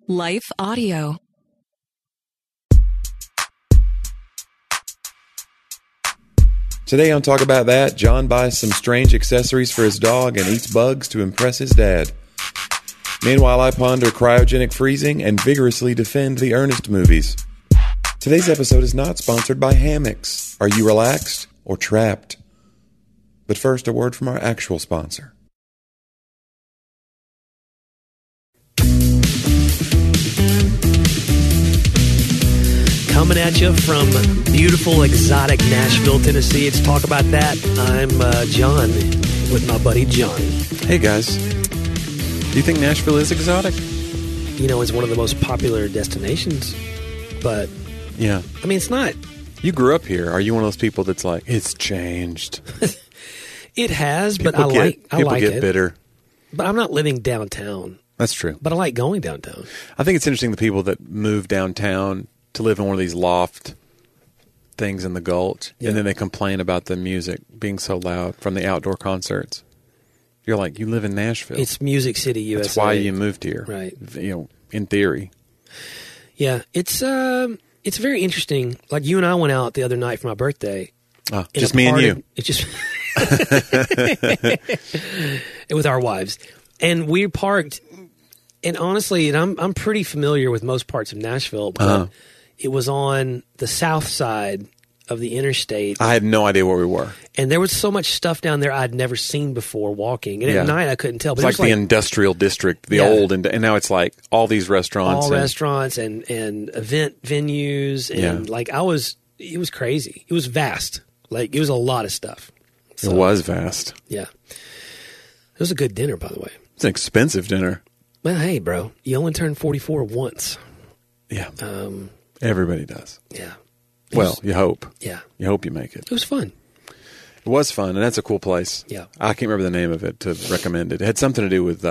Life Audio. Today on Talk About That, John buys some strange accessories for his dog and eats bugs to impress his dad. Meanwhile, I ponder cryogenic freezing and vigorously defend the Ernest movies. Today's episode is not sponsored by hammocks. Are you relaxed or trapped? But first, a word from our actual sponsor. Coming at you from beautiful, exotic Nashville, Tennessee. It's Talk About That. I'm John with my buddy John. Hey, guys. Do you think Nashville is exotic? You know, it's one of the most popular destinations, but, Yeah. I mean, it's not. You grew up here. Are you one of those people that's like, it's changed? It has, but People I like get it. bitter. But I'm not living downtown, That's true. but I like going downtown. I think it's interesting the people that move downtown to live in one of these loft things in the Gulch, Yeah. and then they complain about the music being so loud from the outdoor concerts. You're like, you live in Nashville. It's Music City, USA. That's why you moved here, Right. You know, in theory. Yeah, it's very interesting. Like, you and I went out the other night for my birthday. in Just a me and part you. of- It's just with our wives, and we parked. And honestly, and I'm pretty familiar with most parts of Nashville, but it was on the south side of the interstate, I had no idea where we were. and there was so much stuff down there I'd never seen before walking. And Yeah. at night, I couldn't tell. But It's it like was the industrial district, the Yeah. old, and now it's like all these restaurants. all and- restaurants and event venues, and Yeah. it was crazy. It was vast. Like, it was a lot of stuff. It was vast. Yeah. It was a good dinner, by the way. It's an expensive dinner. Well, hey, bro, you only turn 44 once. Yeah. Everybody does. Yeah. Well, you hope. Yeah. You hope you make it. It was fun. It was fun, and that's a cool place. Yeah. I can't remember the name of it to recommend it. It had something to do with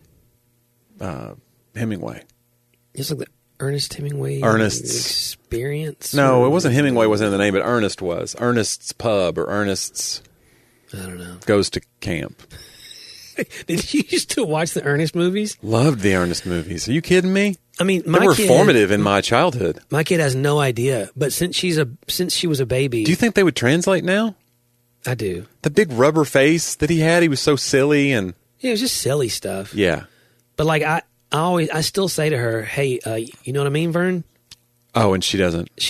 Hemingway. It's like the Ernest Hemingway Ernest's. experience. No, or- it wasn't Hemingway wasn't in the name, but Ernest was. Ernest's Pub or Ernest's I don't know. Goes to Camp. Did you used to watch the Ernest movies? Loved the Ernest movies. Are you kidding me? I mean, They my were kid, formative in my childhood. My kid has no idea, but since she was a baby, Do you think they would translate now? I do. The big rubber face that he had, he was so silly and Yeah, it was just silly stuff. yeah. But like I still say to her, "Hey, you know what I mean, Vern?" Oh, and she doesn't. She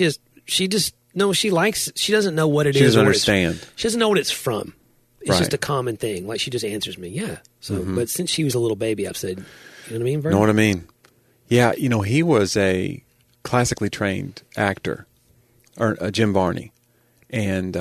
doesn't know what it is. She doesn't or where it's- understand. She doesn't know what it's from. It's Right. just a common thing. Like, she just answers me, yeah. So, but since she was a little baby, I've said, "You know what I mean, Vern?" Know what I mean? Yeah, you know, he was a classically trained actor, or Jim Varney, and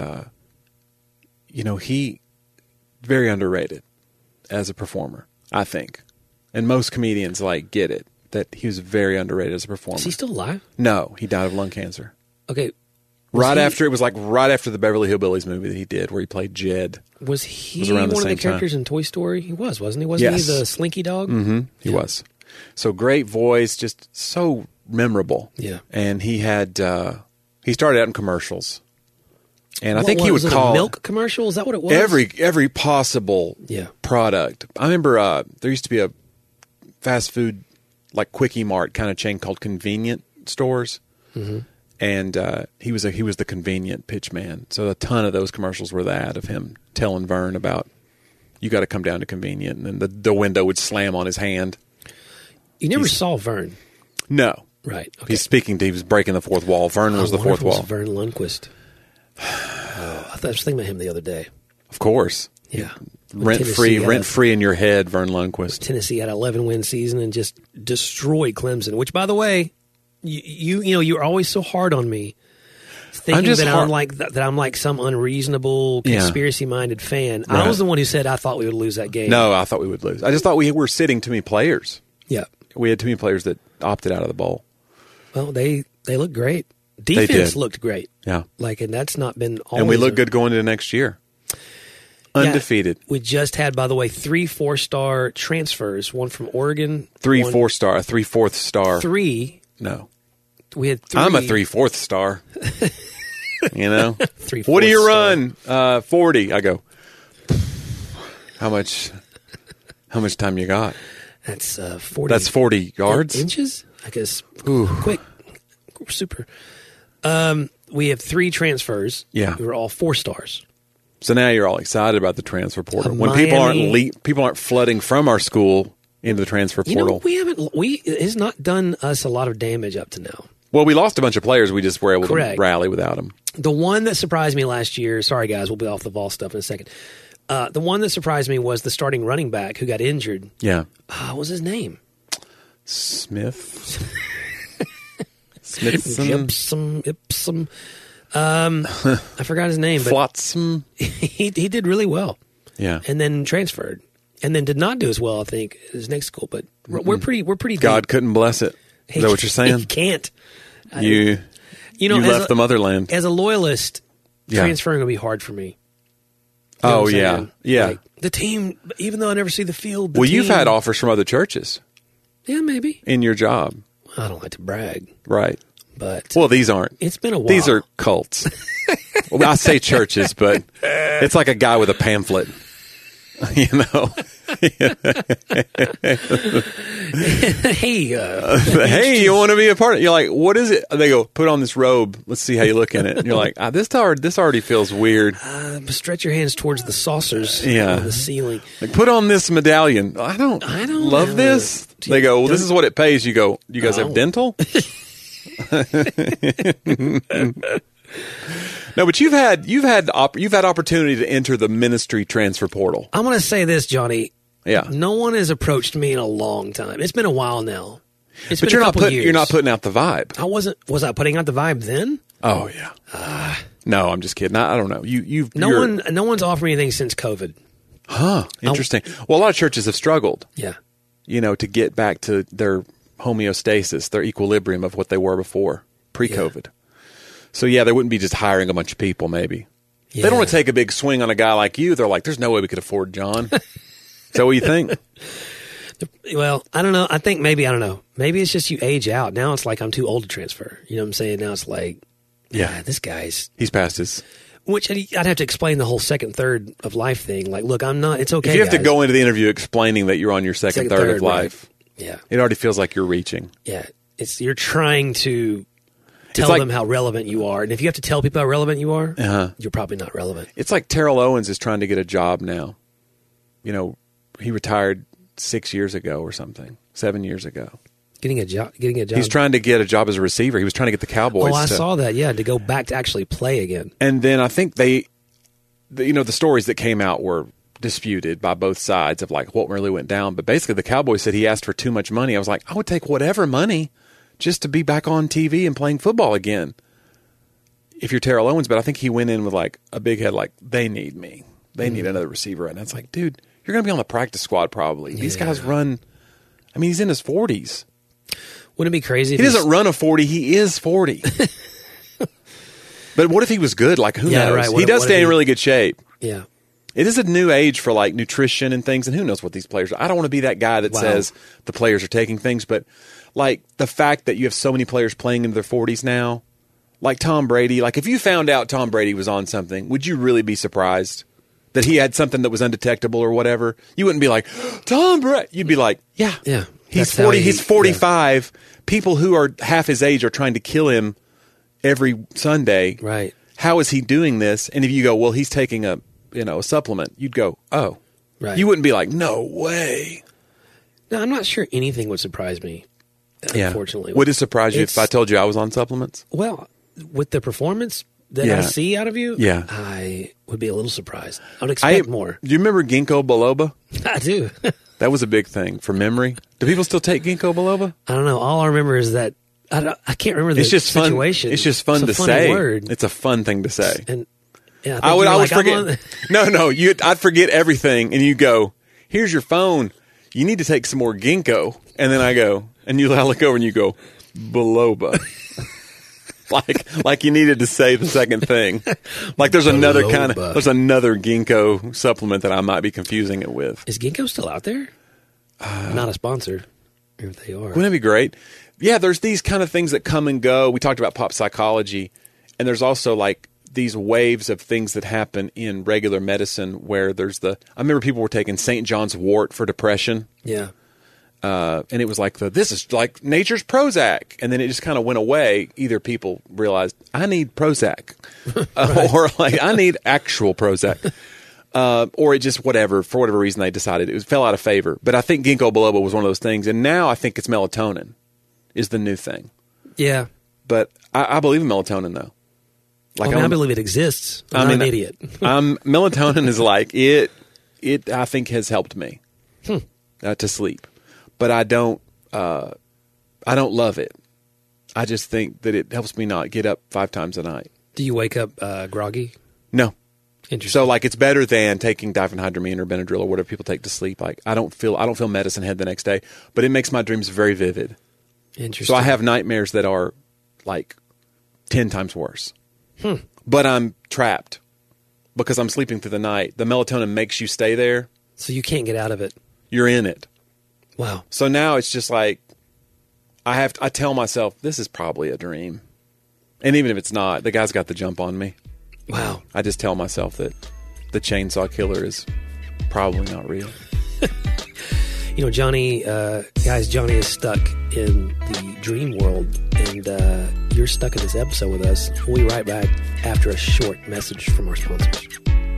you know, he very underrated as a performer, I think. And most comedians get it that he was very underrated as a performer. Is he still alive? No, he died of lung cancer. Okay. Right after the Beverly Hillbillies movie that he did, where he played Jed. Was he was around the one of the same characters in Toy Story? He was, wasn't he? Wasn't Yes. he the Slinky Dog? Mm-hmm. He was. So great voice, just so memorable. Yeah. And he had he started out in commercials, and I What think he would was it, call a milk commercial. Is that what it was? every possible Yeah. product. I remember there used to be a fast food like Quickie Mart kind of chain called Convenient Stores. Mm-hmm. And he was the convenient pitch man. So a ton of those commercials were that of him telling Vern about, you got to come down to Convenient, and then the window would slam on his hand. You never saw Vern, No, right? Okay. he was breaking the fourth wall. Vern was the fourth wall, Vern Lundquist. I was thinking about him the other day. of course. Yeah, Rent free in your head, Vern Lundquist. Tennessee had an 11-win season and just destroyed Clemson. Which, by the way, you're always so hard on me, thinking that I'm like some unreasonable, conspiracy-minded fan. Right. I was the one who said I thought we would lose that game. No, I thought we would lose. I just thought we were sitting too many players. Yeah. We had too many players that opted out of the bowl. Well, they looked great. Defense did. looked great. Yeah. And that's not been always. And we look good going into next year. Undefeated. Yeah, we just had, by the way, 3 4-star transfers. One from Oregon. 3 one- 4-star, a 3/4 star. 3. No. We had 3. I'm a 3/4 star. You know? 3/4 What do you star. run? 40. I go, how much time you got? That's 40. That's 40 yards? Inches? I guess quick, super. We have 3 transfers. Yeah. We were all 4 stars. So now you're all excited about the transfer portal. When Miami, people aren't flooding from our school into the transfer portal. It has not done us a lot of damage up to now. Well, we lost a bunch of players. We just were able to rally without them. The one that surprised me last year, sorry guys, we'll be off the Vol stuff in a second. The one that surprised me was the starting running back who got injured. Yeah. What was his name? Smithson. Ipsum. I forgot his name, but Flotsam. he did really well. Yeah. And then transferred. And then did not do as well, I think, as his next school. But we're pretty deep. God couldn't bless it. Is that what you're saying? He can't. You left the motherland. As a loyalist, transferring will be hard for me. You know yeah. Like, the team, even though I never see the field. You've had offers from other churches. Yeah, maybe. In your job. I don't like to brag. Right. But these aren't. It's been a while. These are cults. Well, I say churches, but it's like a guy with a pamphlet. You know. Hey, you want to be a part of it? You're like, what is it? They go, put on this robe. Let's see how you look in it. And you're like, this already feels weird. Stretch your hands towards the saucers on the ceiling. Like, put on this medallion. I don't love this. They go, well, this is what it pays. You go, you guys have dental? No, but you've had opportunity to enter the ministry transfer portal. I'm going to say this, Johnny. Yeah. No one has approached me in a long time. It's been a while now. But you're not putting out the vibe. Was I putting out the vibe then? Oh yeah. No, I'm just kidding. I don't know. No one's offered me anything since COVID. Huh. Interesting. Well, a lot of churches have struggled. Yeah. To get back to their homeostasis, their equilibrium of what they were before, pre-COVID. Yeah. So, they wouldn't be just hiring a bunch of people, maybe. Yeah. They don't want to take a big swing on a guy like you. They're like, there's no way we could afford John. Is that what you think? Well, I don't know. I think maybe, I don't know. Maybe it's just you age out. Now it's like I'm too old to transfer. You know what I'm saying? Now it's like, this guy's... He's past his... Which I'd have to explain the whole second, third of life thing. Like, look, I'm not... It's okay, If you have to go into the interview explaining that you're on your second third of life, right. It already feels like you're reaching. Yeah. You're trying to... Tell them how relevant you are. And if you have to tell people how relevant you are, you're probably not relevant. It's like Terrell Owens is trying to get a job now. He retired 6 years ago or something, 7 years ago. Getting a job. He's trying to get a job as a receiver. He was trying to get the Cowboys. Oh, I saw that, to go back to actually play again. And then I think the stories that came out were disputed by both sides of like what really went down. But basically the Cowboys said he asked for too much money. I was like, I would take whatever money just to be back on TV and playing football again. If you're Terrell Owens, but I think he went in with like a big head, like they need me. They need another receiver. And it's like, dude, you're going to be on the practice squad probably. Yeah. These guys run, he's in his 40s. Wouldn't it be crazy if he doesn't run a 40, he is 40. But what if he was good? Like, who knows? Right. He does stay in really good shape. Yeah. It is a new age for like nutrition and things, and who knows what these players are. I don't want to be that guy that says the players are taking things, but like the fact that you have so many players playing into their 40s now, like Tom Brady, like if you found out Tom Brady was on something, would you really be surprised that he had something that was undetectable or whatever? You wouldn't be like, Tom Brady. You'd be like, yeah. He's 40. He's 45. Yeah. People who are half his age are trying to kill him every Sunday. Right. How is he doing this? And if you go, well, he's taking a supplement, you'd go, oh. Right. You wouldn't be like, no way. No, I'm not sure anything would surprise me. Unfortunately. Would it surprise you if I told you I was on supplements? Well, with the performance that I see out of you, I would be a little surprised. I would expect more. Do you remember ginkgo biloba? I do. That was a big thing for memory. Do people still take ginkgo biloba? I don't know. All I remember is that I can't remember the situation. It's just fun to say. Word. It's a fun thing to say. And I would forget. No. I'd forget everything, and you go, "Here's your phone. You need to take some more ginkgo." And then I go, and I look over, and you go, biloba. like you needed to say the second thing. Like there's another ginkgo supplement that I might be confusing it with. Is ginkgo still out there? Not a sponsor. If they are, wouldn't it be great? Yeah, there's these kind of things that come and go. We talked about pop psychology, and there's also like these waves of things that happen in regular medicine where I remember people were taking St. John's wort for depression. Yeah. And it was like this is like nature's Prozac. And then it just kind of went away. Either people realized, I need Prozac. Or like, I need actual Prozac. Or it just for whatever reason they decided it fell out of favor. But I think ginkgo biloba was one of those things. And now I think it's melatonin is the new thing. Yeah. But I believe in melatonin, though. Like I believe it exists. I'm not an idiot. Melatonin is like it. I think has helped me to sleep, but I don't love it. I just think that it helps me not get up 5 times a night. Do you wake up groggy? No. Interesting. So like it's better than taking diphenhydramine or Benadryl or whatever people take to sleep. Like I don't feel medicine head the next day, but it makes my dreams very vivid. Interesting. So I have nightmares that are like 10 times worse. But I'm trapped because I'm sleeping through the night. The melatonin makes you stay there. So you can't get out of it. You're in it. Wow. So now it's just like I tell myself this is probably a dream. And even if it's not, the guy's got the jump on me. Wow. I just tell myself that the chainsaw killer is probably not real. Johnny is stuck in the dream world, and you're stuck in this episode with us. We'll be right back after a short message from our sponsors.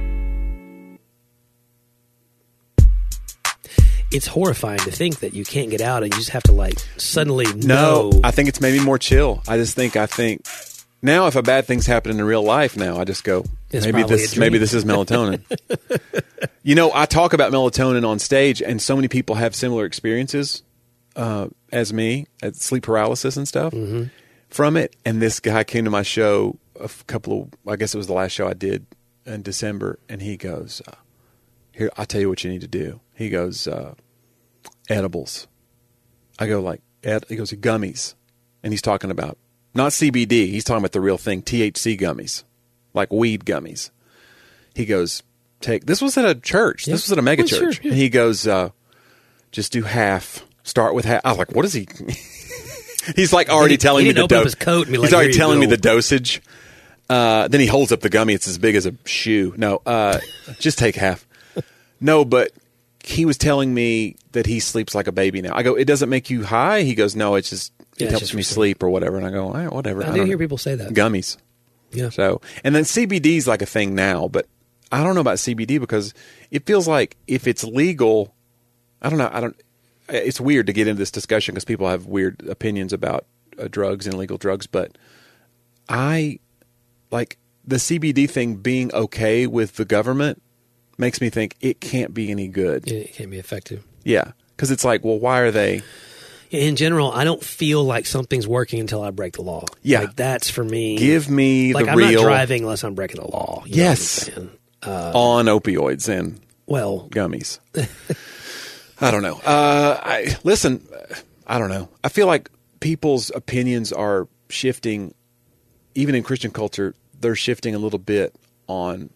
It's horrifying to think that you can't get out and you just have to suddenly know. No, I think it's maybe more chill. I think now if a bad thing's happening in real life now, I just go, maybe this is melatonin. I talk about melatonin on stage, and so many people have similar experiences as me, at sleep paralysis and stuff from it. And this guy came to my show I guess it was the last show I did in December, and he goes, here, I'll tell you what you need to do. He goes, edibles. I go he goes, gummies. And he's talking about, not CBD, he's talking about the real thing, THC gummies, like weed gummies. He goes, this was at a church. Yeah. This was at a mega church. Sure, yeah. And he goes, just do half. Start with half. I was like, what is he? He's like already telling me the dose. He's already telling me the dosage. Then he holds up the gummy. It's as big as a shoe. No, just take half. No, but he was telling me that he sleeps like a baby now. I go, it doesn't make you high? He goes, no, it helps me sleep or whatever. And I go, all right, whatever. I do hear people say that. Gummies. Yeah. So, and then CBD is like a thing now, but I don't know about CBD because it feels like if it's legal, I don't know. It's weird to get into this discussion because people have weird opinions about drugs and illegal drugs, but I like the CBD thing being okay with the government makes me think it can't be any good. It can't be effective. Yeah. Because it's like, well, why are they? In general, I don't feel like something's working until I break the law. Yeah. Like that's for me. Give me the real. I'm not driving unless I'm breaking the law. Yes. On opioids and gummies. I don't know. I don't know. I feel like people's opinions are shifting, even in Christian culture, they're shifting a little bit on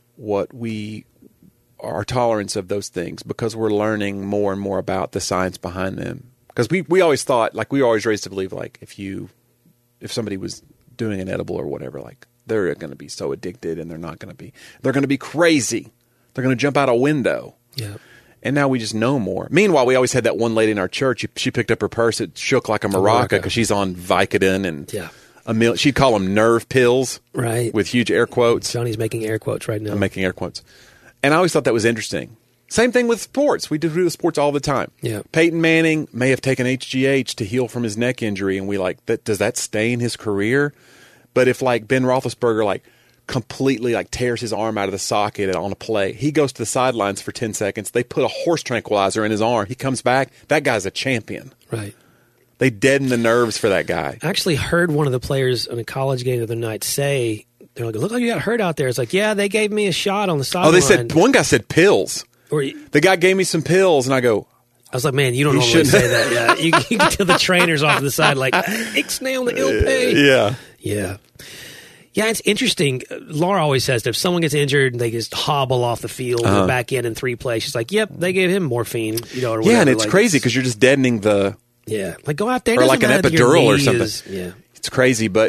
our tolerance of those things because we're learning more and more about the science behind them. Because we always thought, like we were always raised to believe, like if somebody was doing an edible or whatever, like they're going to be so addicted and they're going to be crazy. They're going to jump out a window. Yeah. And now we just know more. Meanwhile, we always had that one lady in our church. She picked up her purse. It shook like a maraca because she's on Vicodin and she'd call them nerve pills, right? With huge air quotes. Johnny's making air quotes right now. I'm making air quotes. And I always thought that was interesting. Same thing with sports. We do sports all the time. Yeah. Peyton Manning may have taken HGH to heal from his neck injury, and we does that stain his career? But if like Ben Roethlisberger completely tears his arm out of the socket on a play, he goes to the sidelines for 10 seconds. They put a horse tranquilizer in his arm. He comes back. That guy's a champion. Right. They deaden the nerves for that guy. I actually heard one of the players on a college game the other night say, they're like, look like you got hurt out there. It's like, yeah, they gave me a shot on the sideline. Oh, they said, one guy said pills. The guy gave me some pills, and I was like, man, you don't normally say that. Yeah, you can tell the trainers off to the side like, ixnay on the ill pay. Yeah. Yeah. Yeah, it's interesting. Laura always says that if someone gets injured and they just hobble off the field and back in 3 plays, she's like, yep, they gave him morphine. Or whatever. Yeah, and it's crazy because you're just deadening the... Yeah, go out there. Or like an epidural or something. Yeah. It's crazy, but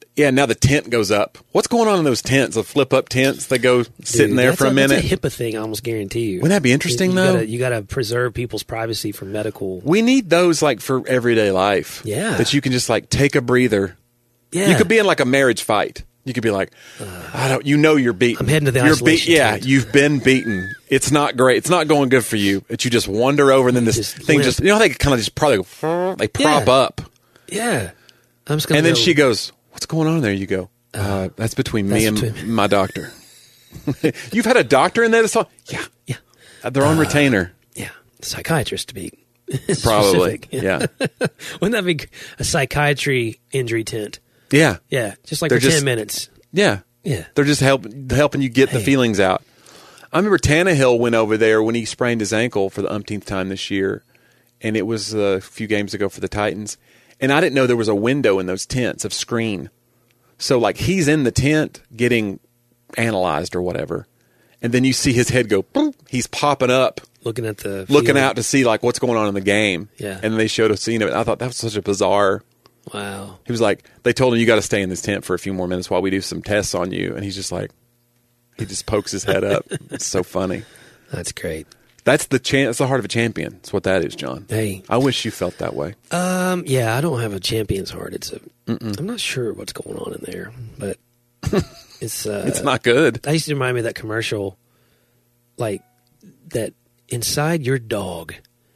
Yeah, now the tent goes up. What's going on in those tents? The flip-up tents that go sitting there for a minute? That's a HIPAA thing, I almost guarantee you. Wouldn't that be interesting, though? You got to preserve people's privacy for medical. We need those, like, for everyday life. Yeah. That you can just, like, take a breather. Yeah. You could be in, like, a marriage fight. You could be like, you're beaten. I'm heading to the isolation tent. You've been beaten. It's not great. It's not going good for you. But you just wander over, and then this thing just, they kind of just probably, they prop up. Yeah. And then she goes, what's going on there? You go, that's between me and my doctor. You've had a doctor in there this whole? Yeah. They're on retainer. Yeah. Psychiatrist to be probably. Specific. Yeah. Wouldn't that be a psychiatry injury tent? Yeah. Yeah. Just like for 10 minutes. Yeah. Yeah. They're just helping you get the feelings out. I remember Tannehill went over there when he sprained his ankle for the umpteenth time this year, and it was a few games ago for the Titans. And I didn't know there was a window in those tents of screen. So, like, he's in the tent getting analyzed or whatever. And then you see his head go, boom, he's popping up. Looking out to see, like, what's going on in the game. Yeah. And they showed a scene of it. I thought that was such a bizarre. Wow. He was like, they told him, you got to stay in this tent for a few more minutes while we do some tests on you. And he's just like, he just pokes his head up. It's so funny. That's great. That's that's the heart of a champion. That's what that is, John. Hey. I wish you felt that way. Yeah, I don't have a champion's heart. I'm not sure what's going on in there, but it's not good. I used to remind me of that commercial, like, that inside your dog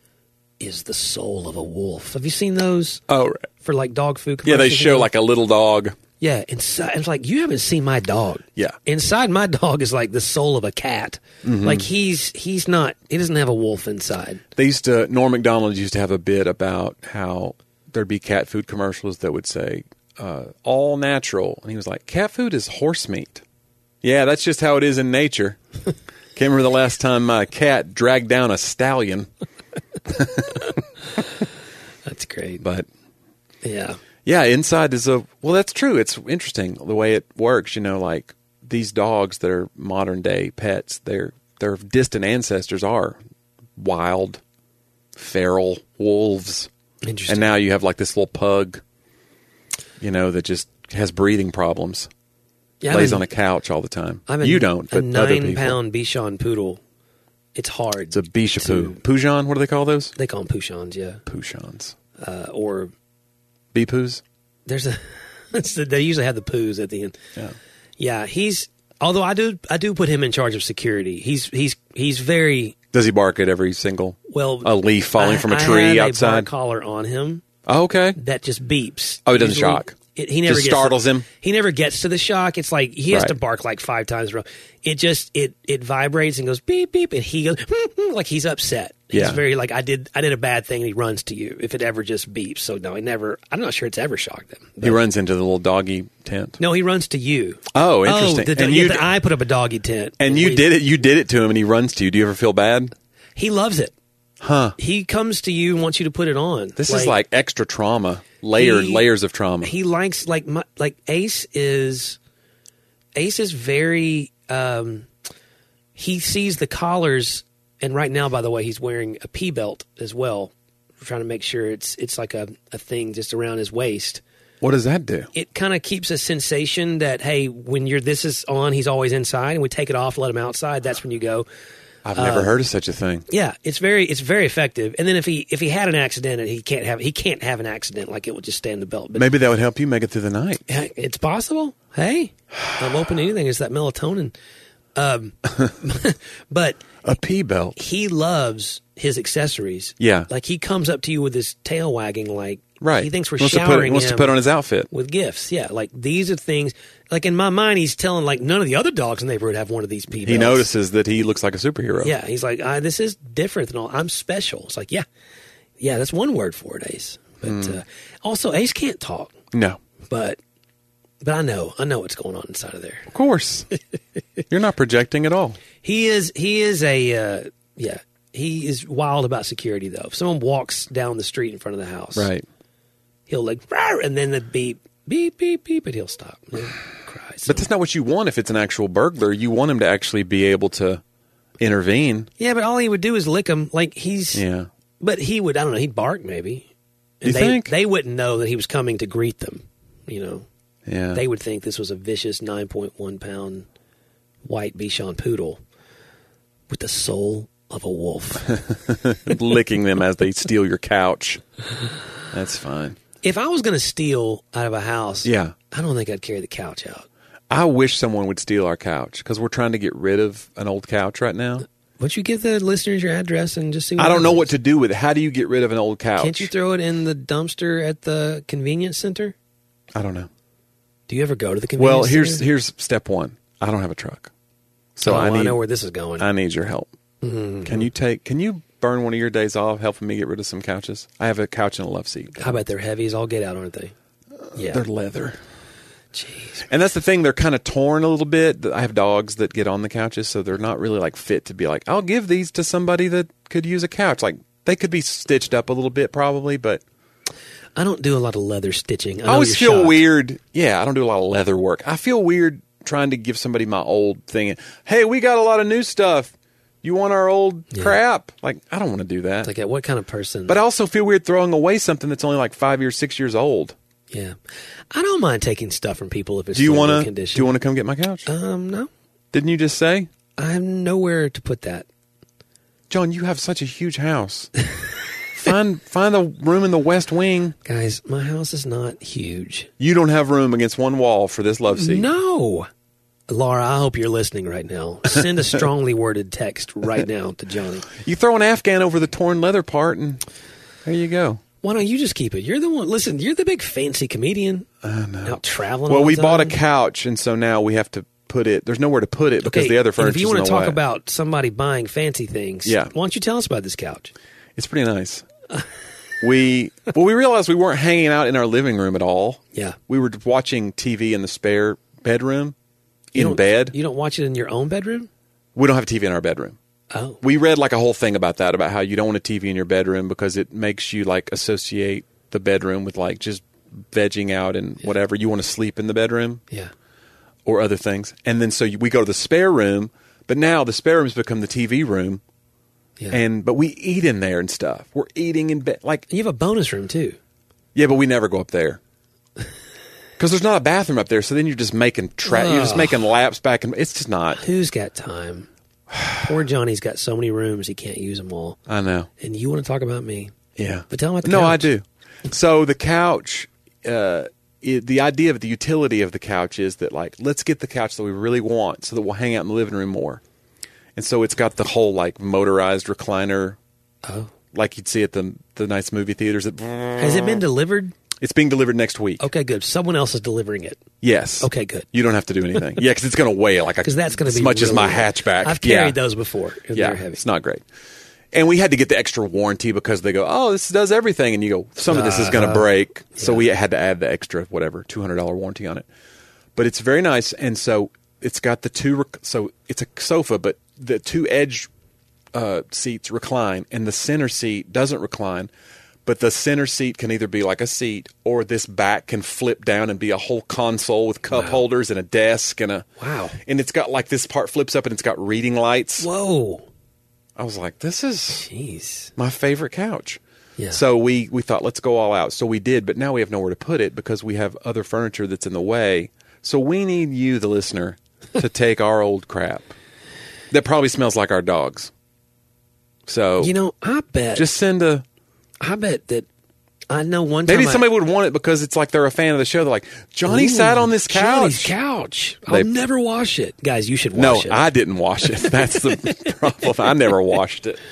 is the soul of a wolf. Have you seen those? Oh, right. For like dog food commercials? Yeah, they show like a little dog. Yeah, inside, it's like, you haven't seen my dog. Yeah. Inside my dog is like the soul of a cat. Mm-hmm. Like he doesn't have a wolf inside. Norm Macdonald used to have a bit about how there'd be cat food commercials that would say, all natural. And he was like, cat food is horse meat. Yeah, that's just how it is in nature. Can't remember the last time my cat dragged down a stallion. That's great. But yeah. Yeah, inside is that's true. It's interesting the way it works. Like these dogs that are modern day pets, their distant ancestors are wild, feral wolves. Interesting. And now you have like this little pug, that just has breathing problems. Yeah, lays on a couch all the time. You don't, but other people. 9-pound Bichon poodle. It's hard. It's a Bichon. Poujon, what do they call those? They call them Pouchons, yeah. Pouchons. Or Bipoos? They usually have the poos at the end. Yeah. Although I do put him in charge of security. He's very. Does he bark at every single a leaf falling from a tree I have outside? A bark collar on him. Oh, okay. That just beeps. Oh, it doesn't shock. He never just startles him. He never gets to the shock. It's like he has to bark like 5 times in a row. It just it vibrates and goes beep beep, and he goes like he's upset. He's very like I did a bad thing, and he runs to you if it ever just beeps. So no, I'm not sure it's ever shocked him. He runs into the little doggy tent. No, he runs to you. Oh, interesting. I put up a doggy tent, and you did it. You did it to him, and he runs to you. Do you ever feel bad? He loves it. Huh? He comes to you and wants you to put it on. This is like extra trauma, layers of trauma. He likes like Ace is very. He sees the collars, and right now, by the way, he's wearing a P belt as well. We're trying to make sure it's like a thing just around his waist. What does that do? It kind of keeps a sensation that hey, when this is on, he's always inside, and we take it off, let him outside. That's when you go. I've never heard of such a thing. Yeah, it's very effective. And then if he had an accident and he can't have an accident, like it would just stay in the belt. But maybe that would help you make it through the night. It's possible. Hey, I'm open to anything. It's that melatonin. But a P belt. He loves his accessories. Yeah, like he comes up to you with his tail wagging, like right. He thinks we're showering him. Wants to put on his outfit with gifts. Yeah, like these are things. Like in my mind, he's telling like none of the other dogs in the neighborhood have one of these P belts. He notices that he looks like a superhero. Yeah, he's like, this is different than all. I'm special. It's like, yeah, that's one word for it, Ace. But also, Ace can't talk. No, but I know what's going on inside of there. Of course, you're not projecting at all. He is He is wild about security, though. If someone walks down the street in front of the house, right, he'll like, and then the beep, beep, beep, beep, and he'll stop. And cry. But that's not what you want if it's an actual burglar. You want him to actually be able to intervene. Yeah, but all he would do is lick him. Like he's. Yeah. But he would, I don't know, he'd bark maybe. And you think? They wouldn't know that he was coming to greet them, you know. Yeah. They would think this was a vicious 9.1 pound white Bichon poodle with the soul of a wolf. Licking them as they steal your couch. That's fine. If I was going to steal out of a house, yeah, I don't think I'd carry the couch out. I wish someone would steal our couch because we're trying to get rid of an old couch right now. Won't you give the listeners your address and just see what I don't know happens? what to do with it. How do you get rid of an old couch? Can't you throw it in the dumpster at the convenience center? I don't know. Do you ever go to the convenience center? Well, here's step one. I don't have a truck. So I know where this is going. I need your help. Mm-hmm. Can you burn one of your days off helping me get rid of some couches? I have a couch and a love seat. I bet they're heavy as all get out, aren't they? Yeah. They're leather. Jeez. And that's the thing. They're kind of torn a little bit. I have dogs that get on the couches, so they're not really like fit to be like, I'll give these to somebody that could use a couch. Like they could be stitched up a little bit probably, but I don't do a lot of leather stitching. I always feel weird. Yeah, I don't do a lot of leather work. I feel weird trying to give somebody my old thing. Hey, we got a lot of new stuff. You want our old crap? Like, I don't want to do that. Like, what kind of person? But I also feel weird throwing away something that's only like 5 years, 6 years old. Yeah. I don't mind taking stuff from people if it's still in good condition. Do you want to come get my couch? No. Didn't you just say? I have nowhere to put that. John, you have such a huge house. Find the room in the West Wing. Guys, my house is not huge. You don't have room against one wall for this love seat. No. Laura, I hope you're listening right now. Send a strongly worded text right now to Johnny. You throw an Afghan over the torn leather part, and there you go. Why don't you just keep it? You're the one. Listen, you're the big fancy comedian. I know. Out traveling. Well, all we the bought a time. couch, and so now we have to put it. There's nowhere to put it because the other furniture. If you want to talk way. about somebody buying fancy things, why don't you tell us about this couch? It's pretty nice. we realized we weren't hanging out in our living room at all. Yeah, we were watching TV in the spare bedroom. In bed. You don't watch it in your own bedroom? We don't have a TV in our bedroom. Oh. We read like a whole thing about that, about how you don't want a TV in your bedroom because it makes you like associate the bedroom with like just vegging out and whatever. You want to sleep in the bedroom. Yeah. Or other things. And then so we go to the spare room, but now the spare room's become the TV room. Yeah. But we eat in there and stuff. We're eating in bed. Like, you have a bonus room too. Yeah, but we never go up there. Because there's not a bathroom up there, so then you're just making you're just making laps back, and it's just not. Who's got time? Poor Johnny's got so many rooms he can't use them all. I know. And you want to talk about me? Yeah, but tell him about the couch. No, I do. So the couch, the idea of the utility of the couch is that like let's get the couch that we really want, so that we'll hang out in the living room more. And so it's got the whole like motorized recliner, like you'd see at the nice movie theaters. Has it been delivered? It's being delivered next week. Okay, good. Someone else is delivering it. Yes. Okay, good. You don't have to do anything. Yeah, because it's going to weigh like that's gonna be as much really as my hatchback. I've carried those before. And yeah, they're heavy. It's not great. And we had to get the extra warranty because they go, oh, this does everything. And you go, some of this is going to break. Yeah. So we had to add the extra, whatever, $200 warranty on it. But it's very nice. And so it's got the so it's a sofa, but the two edge seats recline and the center seat doesn't recline. But the center seat can either be like a seat or this back can flip down and be a whole console with cup holders and a desk and a... Wow. And it's got like this part flips up and it's got reading lights. Whoa. I was like, this is my favorite couch. Yeah. So we thought, let's go all out. So we did, but now we have nowhere to put it because we have other furniture that's in the way. So we need you, the listener, to take our old crap that probably smells like our dogs. So... I bet... Just send a... I bet that I know one time. Maybe somebody would want it because it's like they're a fan of the show. They're like, Johnny sat on this couch. Johnny's couch. I'll never wash it. Guys, you should wash it. No, I didn't wash it. That's the problem. I never washed it.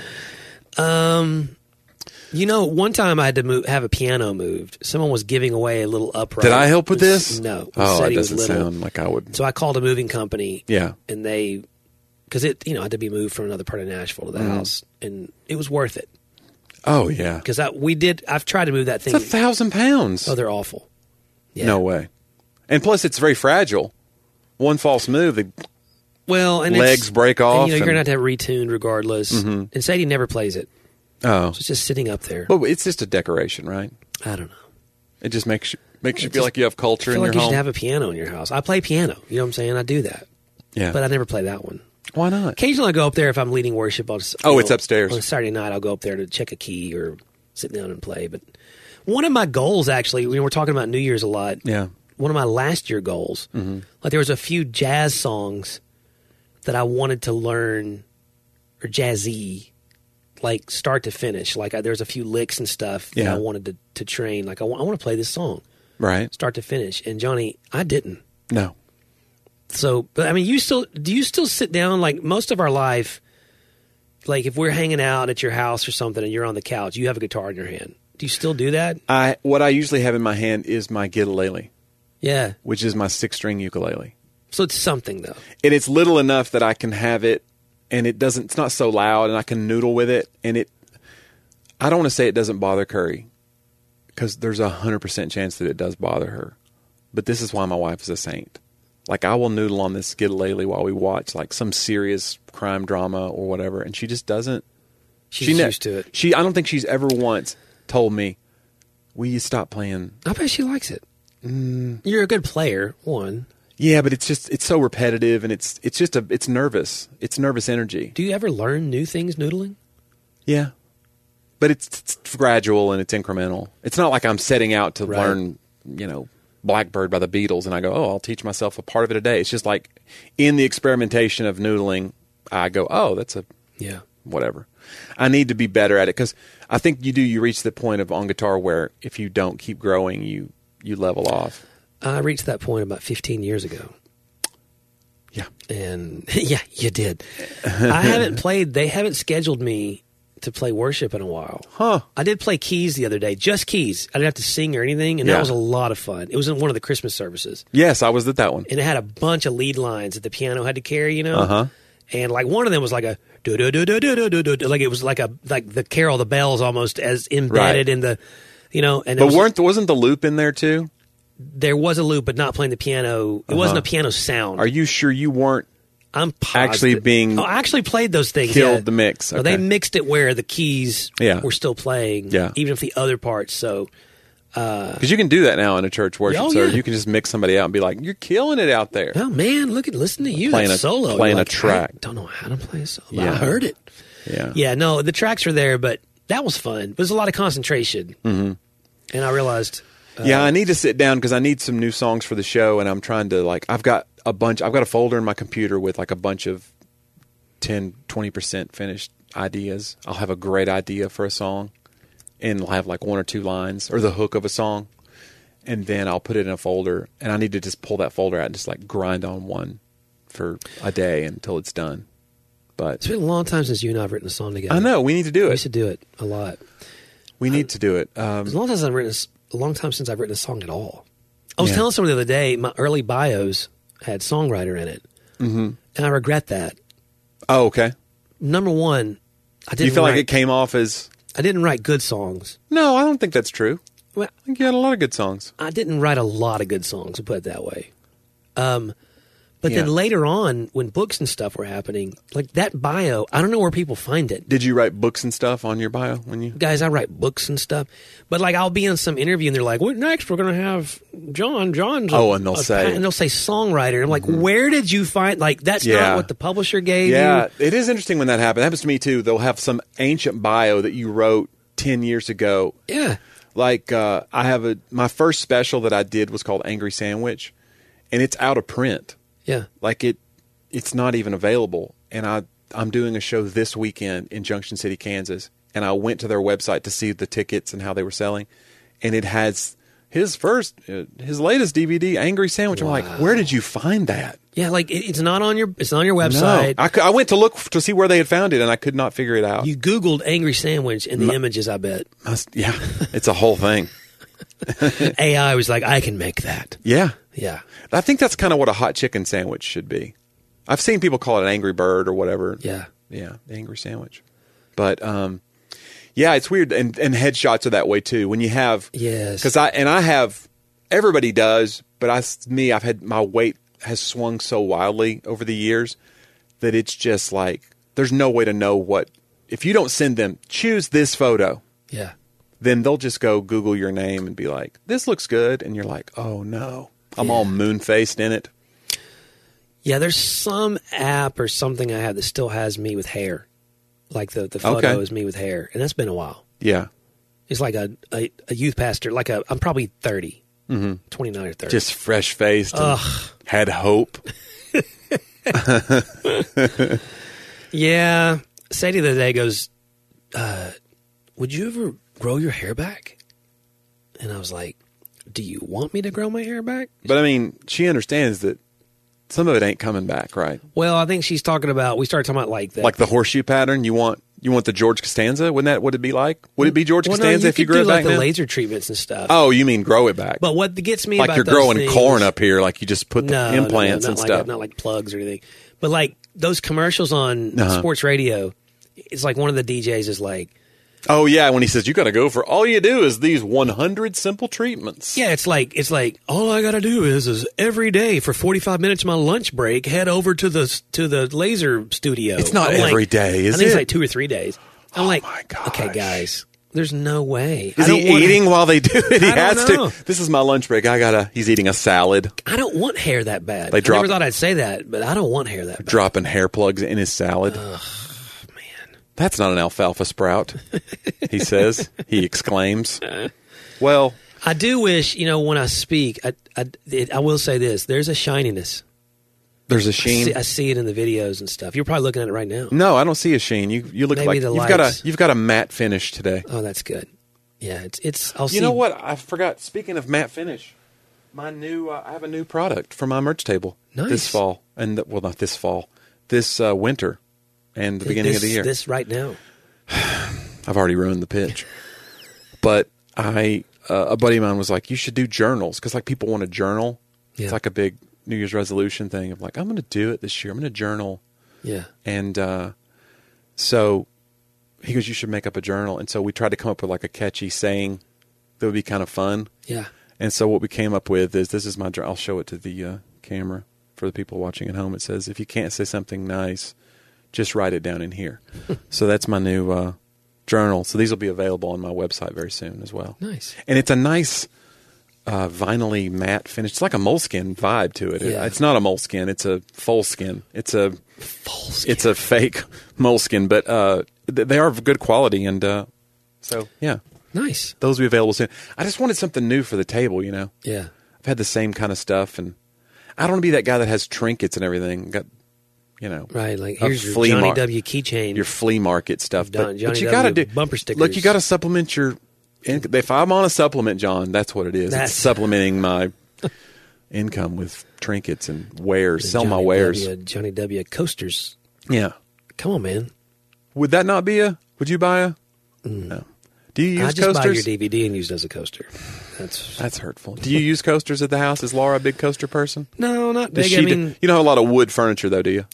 One time I had to have a piano moved. Someone was giving away a little upright. Did I help with this? No. Oh, it doesn't sound like I would. So I called a moving company. Yeah. And they, because it, had to be moved from another part of Nashville to the house. And it was worth it. Oh, yeah. Because I've tried to move that thing. It's 1,000 pounds. Oh, they're awful. Yeah. No way. And plus, it's very fragile. One false move, the legs break off. And, you're going to have to have it retuned regardless. Mm-hmm. And Sadie never plays it. Oh. So it's just sitting up there. But it's just a decoration, right? I don't know. It just makes you feel like you have culture in your home. I feel like you should have a piano in your house. I play piano. You know what I'm saying? I do that. Yeah. But I never play that one. Why not? Occasionally I go up there if I'm leading worship. It's upstairs. On a Saturday night, I'll go up there to check a key or sit down and play. But one of my goals, actually, we're talking about New Year's a lot. Yeah. one of my last year goals. Mm-hmm. Like there was a few jazz songs that I wanted to learn, or jazzy, like start to finish. Like there's a few licks and stuff that I wanted to train. Like I want to play this song, right, start to finish. And Johnny, I didn't. No. So, but I mean, do you still sit down? Like most of our life, like if we're hanging out at your house or something and you're on the couch, you have a guitar in your hand. Do you still do that? What I usually have in my hand is my ukulele. Yeah. Which is my 6-string ukulele. So it's something though. And it's little enough that I can have it and it's not so loud and I can noodle with it. And I don't want to say it doesn't bother Curry because there's 100% chance that it does bother her. But this is why my wife is a saint. Like I will noodle on this ukulele while we watch like some serious crime drama or whatever. And she just doesn't. She's used to it. I don't think she's ever once told me, will you stop playing? I bet she likes it. You're a good player, one. Yeah, but it's so repetitive and it's nervous. It's nervous energy. Do you ever learn new things noodling? Yeah. But it's gradual and it's incremental. It's not like I'm setting out to learn, Blackbird by the Beatles and I go, I'll teach myself a part of it a day. It's just like in the experimentation of noodling, I go, that's whatever. I need to be better at it because I think you reach the point on guitar where if you don't keep growing, you level off. I reached that point about 15 years ago. Yeah. And yeah, you did. I haven't played, they haven't scheduled me to play worship in a while. Huh. I did play keys the other day, just keys. I didn't have to sing or anything, and that was a lot of fun. It was in one of the Christmas services. Yes, I was at that one. And it had a bunch of lead lines that the piano had to carry, Uh-huh. And like one of them was like a do do do do do do do, like it was like the Carol the Bells almost as embedded in the, And but wasn't the loop in there too? There was a loop, but not playing the piano. It wasn't a piano sound. Are you sure you weren't? I'm positive. Actually being. I actually played those things. Killed the mix. Okay. No, they mixed it where the keys were still playing, even if the other parts. So. Because you can do that now in a church worship service. You can just mix somebody out and be like, "You're killing it out there." Oh man, listen to you playing a solo, playing a track. I don't know how to play a solo. Yeah. I heard it. Yeah, yeah. No, the tracks were there, but that was fun. It was a lot of concentration, and I realized. I need to sit down because I need some new songs for the show, and I'm trying to I've got a folder in my computer with like a bunch of 10-20% finished ideas. I'll have a great idea for a song. And I'll have like one or two lines or the hook of a song. And then I'll put it in a folder. And I need to just pull that folder out and just like grind on one for a day until it's done. But it's been a long time since you and I have written a song together. I know. We need to do it. We should do it a lot. We need to do it. It's a long time since I've written a song at all. I was telling someone the other day, my early bios had songwriter in it. Mm-hmm. And I regret that. Oh, okay. Number one, I didn't. You feel like it came off as... I didn't write good songs. No, I don't think that's true. Well, I think you had a lot of good songs. I didn't write a lot of good songs, to put it that way. But then later on, when books and stuff were happening, like that bio, I don't know where people find it. Did you write books and stuff on your bio? Guys, I write books and stuff. But like I'll be in some interview and they're like, "What next? We're going to have John. John's and they'll say songwriter." I'm like, where did you find, like, that's not what the publisher gave you? Yeah, it is interesting when that happens. It happens to me too. They'll have some ancient bio that you wrote 10 years ago. Yeah. Like I have my first special that I did was called Angry Sandwich, and it's out of print. Yeah. Like it's not even available. And I'm doing a show this weekend in Junction City, Kansas. And I went to their website to see the tickets and how they were selling. And it has his latest DVD, Angry Sandwich. Wow. I'm like, where did you find that? Yeah, like it's not on your website. No. I went to look to see where they had found it, and I could not figure it out. You Googled Angry Sandwich and the images, I bet. Yeah, it's a whole thing. AI was like, I can make that. Yeah. Yeah. I think that's kind of what a hot chicken sandwich should be. I've seen people call it an Angry Bird or whatever. Yeah. Yeah, the Angry Sandwich. But, it's weird. And headshots are that way too. When you have... Yes. Because I have... Everybody does, but I've had... My weight has swung so wildly over the years that it's just like... There's no way to know what... If you don't send them, choose this photo. Yeah. Then they'll just go Google your name and be like, this looks good. And you're like, oh no, I'm all moon-faced in it. Yeah, there's some app or something I have that still has me with hair. Like the photo is me with hair. And that's been a while. Yeah. It's like a youth pastor, I'm probably 30. 29 or 30. Just fresh-faced and had hope. Yeah. Sadie the other day goes, would you ever grow your hair back? And I was like, do you want me to grow my hair back? But, I mean, she understands that some of it ain't coming back, right? Well, I think she's talking about, we started talking about like that. Like the horseshoe pattern, you want the George Costanza? Wouldn't that what it'd be like? Would it be George Costanza if you grew it back like the now? laser treatments and stuff. Oh, you mean grow it back? But what gets me like about you're those growing things, corn up here, like you just put the implants and like stuff. Not like plugs or anything. But like those commercials on sports radio, it's like one of the DJs is like, oh yeah, when he says you got to go for all you do is these 100 simple treatments. yeah, it's like all I got to do is every day for 45 minutes of my lunch break head over to the laser studio. It's not every day, is it? I think it's like 2 or 3 days. I'm like, my gosh. Okay, guys, there's no way. Is he eating while they do it? He has know. to. This is my lunch break. He's eating a salad. I don't want hair that bad. I never thought I'd say that, but I don't want hair that bad. Dropping hair plugs in his salad. Man. That's not an alfalfa sprout, he says. He exclaims. Well, I do wish, when I speak, I will say this. There's a shininess. there's a sheen. I see it in the videos and stuff. You're probably looking at it right now. No, I don't see a sheen. You look Maybe like you've got a matte finish today. Oh, that's good. Yeah, it's. I'll see. You know what? I forgot. Speaking of matte finish, my new I have a new product for my merch table this fall, and not this fall, this winter, and the beginning of the year. This right now. I've already ruined the pitch, but a buddy of mine was like, "You should do journals because like people want to journal. Yeah. It's like a big New Year's resolution thing of like I'm going to do it this year. I'm going to journal." Yeah, and so he goes, "You should make up a journal." And so we tried to come up with like a catchy saying that would be kind of fun. Yeah. And so what we came up with is, this is my journal. I'll show it to the camera for the people watching at home. It says, "If you can't say something nice, just write it down in here." So that's my new journal. So these will be available on my website very soon as well. Nice. And it's a nice vinyl-y matte finish. It's like a moleskin vibe to it. Yeah. It's not a moleskin. It's a foleskin. It's a fake moleskin, but they are of good quality. And so, yeah. Nice. Those will be available soon. I just wanted something new for the table, you know? Yeah. I've had the same kind of stuff, and I don't want to be that guy that has trinkets and everything. Got, right, like here's your Johnny W. keychain. Your flea market stuff. But you got to do bumper stickers. Look, you got to supplement your. If I'm on a supplement, John, that's what it is. It's supplementing my income with trinkets and wares. Sell my wares. Johnny W. coasters. Yeah. Come on, man. Would that not be a? Would you buy a? No. Do you use I just coasters? buy your DVD and use it as a coaster. That's hurtful. Do you use coasters at the house? Is Laura a big coaster person? No, not big. You don't have a lot of wood furniture, though, do you?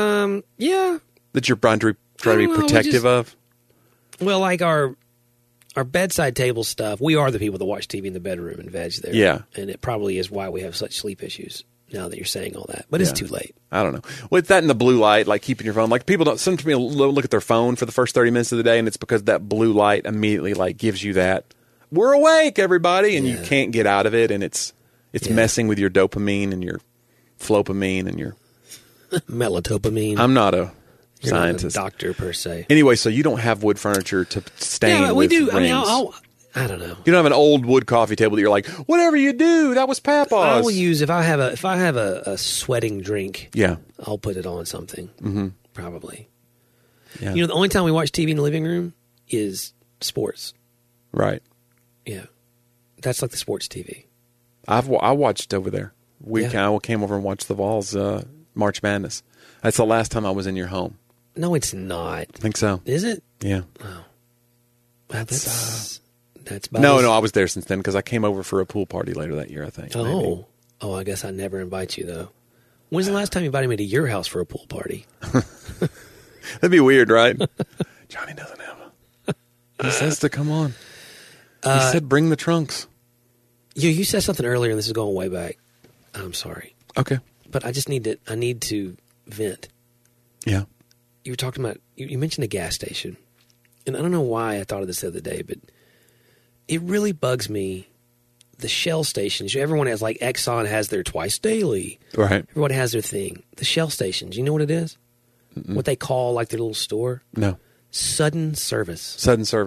Yeah. That you're trying to be protective of? Well, like our bedside table stuff, we are the people that watch TV in the bedroom and veg there. Yeah. And it probably is why we have such sleep issues now that you're saying all that. But it's too late. I don't know. Well, it's that and the blue light, like keeping your phone. Like some people look at their phone for the first 30 minutes of the day, and it's because that blue light immediately like gives you that, we're awake, everybody, and you can't get out of it, and it's messing with your dopamine and your flopamine and your melatonin. I'm not a You're scientist. not a doctor per se. Anyway, so you don't have wood furniture to stain with we do. rings. I mean, I don't know. You don't have an old wood coffee table that you're like, whatever you do, that was Papa's. I will use if I have a sweating drink. Yeah, I'll put it on something. Mm-hmm. Probably. Yeah. The only time we watch TV in the living room is sports. Right. Yeah, that's like the sports TV. I watched over there. I came over and watched the Vols March Madness. That's the last time I was in your home. No, it's not. I think so. Is it? Yeah. Oh, that's no. I was there since then because I came over for a pool party later that year. I think. Oh, I guess I never invite you though. When's the last time you invited me to your house for a pool party? That'd be weird, right? Johnny doesn't have a. He says to come on. He said, "Bring the trunks." You said something earlier, and this is going way back. I'm sorry. Okay. But I need to vent. Yeah. You were talking about, you mentioned a gas station. And I don't know why I thought of this the other day, but it really bugs me. The Shell stations, everyone has, like Exxon has their twice daily. Right. Everyone has their thing. The Shell stations, you know what it is? Mm-mm. What they call like their little store? No. Sudden service. Sudden service.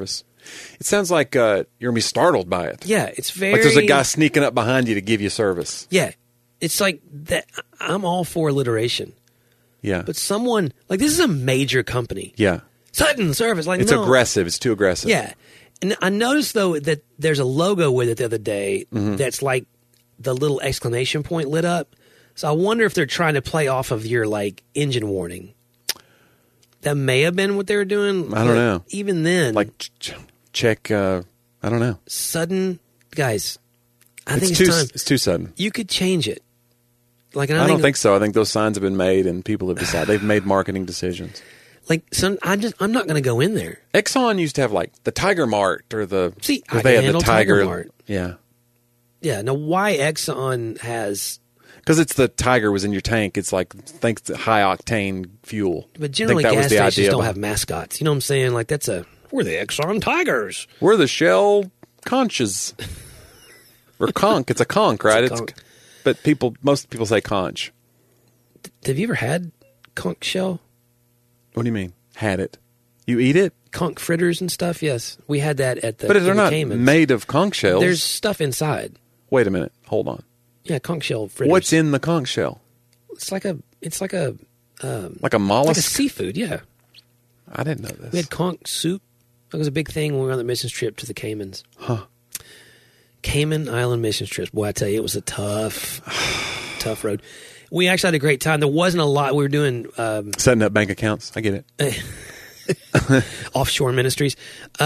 It sounds like you're going to be startled by it. Yeah, it's very... Like there's a guy sneaking up behind you to give you service. Yeah. It's like that. I'm all for alliteration. Yeah. But someone... Like, this is a major company. Yeah. Sudden service. Like, it's aggressive. It's too aggressive. Yeah. And I noticed, though, that there's a logo with it the other day that's like the little exclamation point lit up. So I wonder if they're trying to play off of your, like, engine warning. That may have been what they were doing. I don't know. Even then... Like, check, I don't know. Sudden... Guys, I think it's time. It's too sudden. You could change it. Like, I don't think so. I think those signs have been made and people have decided. They've made marketing decisions. Like, I'm not going to go in there. Exxon used to have, like, the Tiger Mart or the... See, I they can had handle the Tiger Mart. Yeah. Yeah, now why Exxon has... Because it's the Tiger was in your tank. It's like, thanks to high-octane fuel. But generally gas stations don't have mascots. You know what I'm saying? Like, we're the Exxon Tigers. We're the Shell Conches. Or conch. It's a conch, right? But most people say conch. Have you ever had conch shell? What do you mean? Had it? You eat it? Conch fritters and stuff, yes. We had that at the But they're not Caymans. made of conch shells. There's stuff inside. Wait a minute. Hold on. Yeah, conch shell fritters. What's in the conch shell? It's like a like a mollusk? Like a seafood, yeah. I didn't know this. We had conch soup. That was a big thing when we were on the missions trip to the Caymans. Huh. Cayman Island missions trips. Boy, I tell you, it was a tough road. We actually had a great time. There wasn't a lot. We were doing... setting up bank accounts. I get it. Offshore ministries.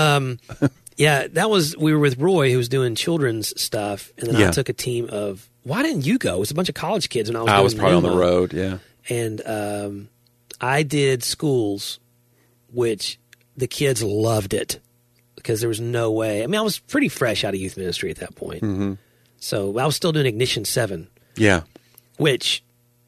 Yeah, we were with Roy, who was doing children's stuff, and then I took a team of... Why didn't you go? It was a bunch of college kids when I was probably on the road, yeah. And I did schools, which the kids loved it. Because there was no way. I mean, I was pretty fresh out of youth ministry at that point. Mm-hmm. So I was still doing Ignition 7. Yeah. Which,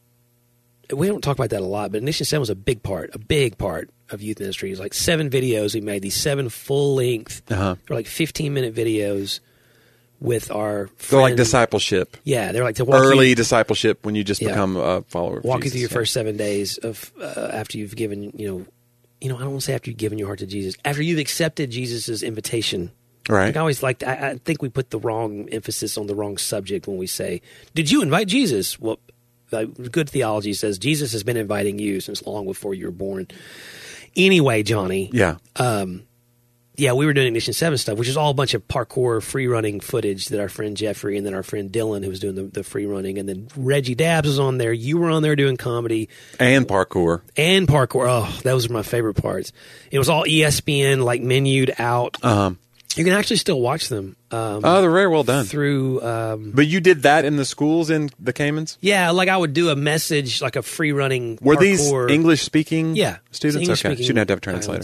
we don't talk about that a lot, but Ignition 7 was a big part of youth ministry. It was like 7 videos. We made these 7 full-length, they're like 15-minute videos with our friend. They're like discipleship. Yeah, they're like to walk early discipleship when you just become a follower of walk Jesus. You through your first 7 days of after you've given, I don't want to say after you've given your heart to Jesus. After you've accepted Jesus' invitation. Right. Like I always I think we put the wrong emphasis on the wrong subject when we say, did you invite Jesus? Well, good theology says Jesus has been inviting you since long before you were born. Anyway, Johnny. Yeah. Yeah, we were doing Ignition 7 stuff, which is all a bunch of parkour free-running footage that our friend Jeffrey and then our friend Dylan, who was doing the free-running, and then Reggie Dabbs was on there. You were on there doing comedy. And parkour. Oh, those were my favorite parts. It was all ESPN, like, menued out. You can actually still watch them. They're very well done. Through... but you did that in the schools in the Caymans? Yeah, like I would do a message, like a free-running Were parkour. these English-speaking students? English-speaking Okay, shouldn't have to have a translator.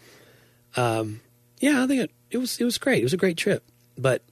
No. Yeah, I think it was great. It was a great trip. But,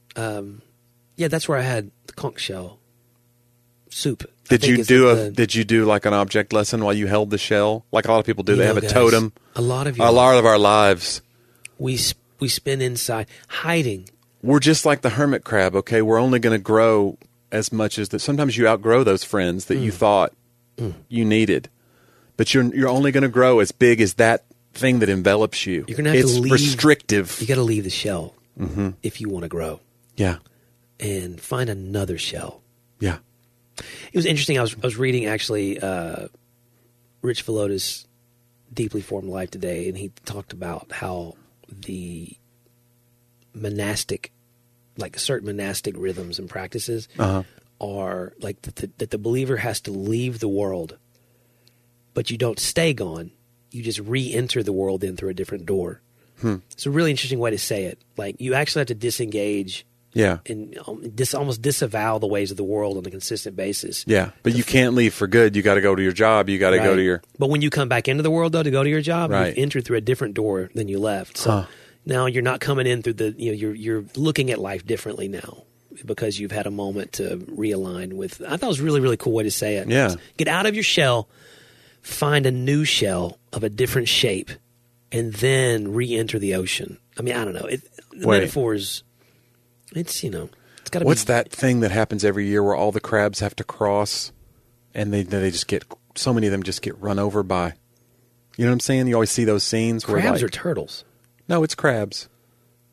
yeah, that's where I had the conch shell soup. Did you do like an object lesson while you held the shell? Like a lot of people do. They have a totem. A lot of our lives. We spend inside, hiding. We're just like the hermit crab, okay? We're only going to grow as much as that. Sometimes you outgrow those friends that you thought you needed. But you're only going to grow as big as that thing that envelops you. You're going to have to leave. It's restrictive. You got to leave the shell if you want to grow. Yeah. And find another shell. Yeah. It was interesting. I was reading actually Rich Villoda's Deeply Formed Life today, and he talked about how the monastic, like certain monastic rhythms and practices are like that the believer has to leave the world, but you don't stay gone. You just re-enter the world in through a different door. It's a really interesting way to say it. Like you actually have to disengage. Yeah. And almost disavow the ways of the world on a consistent basis. Yeah. But you can't leave for good. You got to go to your job. You got to go to your... But when you come back into the world, though, to go to your job, you've entered through a different door than you left. So now you're not coming in through the... you're looking at life differently now because you've had a moment to realign with... I thought it was a really, really cool way to say it. Yeah. Get out of your shell, find a new shell of a different shape, and then re-enter the ocean. I mean, I don't know. The metaphors... It's, it's got to be... What's that thing that happens every year where all the crabs have to cross and they just get... So many of them just get run over by... You know what I'm saying? You always see those scenes where crabs or turtles? No, it's crabs.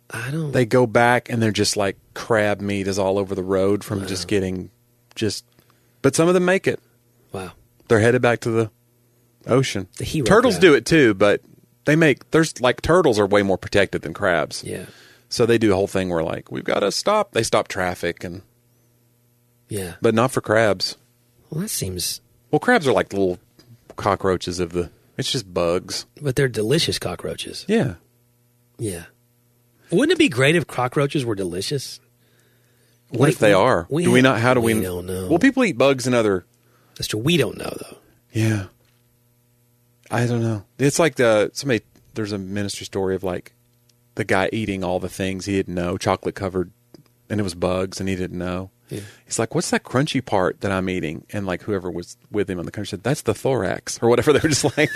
They go back and they're just like crab meat is all over the road from just getting but some of them make it. Wow. They're headed back to the ocean. The hero Turtles crab. do it too, but there's like turtles are way more protected than crabs. Yeah. So they do a whole thing where like, we've got to stop. They stop traffic Yeah. but not for crabs. Well, that seems... Well, crabs are like little cockroaches it's just bugs. But they're delicious cockroaches. Yeah. Yeah. Wouldn't it be great if cockroaches were delicious? What if they are? We do we not? How do we? We don't know. Well, people eat bugs and other. That's true. We don't know, though. Yeah. I don't know. It's like there's a ministry story of like the guy eating all the things he didn't know, chocolate covered, and it was bugs, and he didn't know. Yeah. He's like, "What's that crunchy part that I'm eating?" And like whoever was with him on the country said, "That's the thorax," or whatever. They were just like,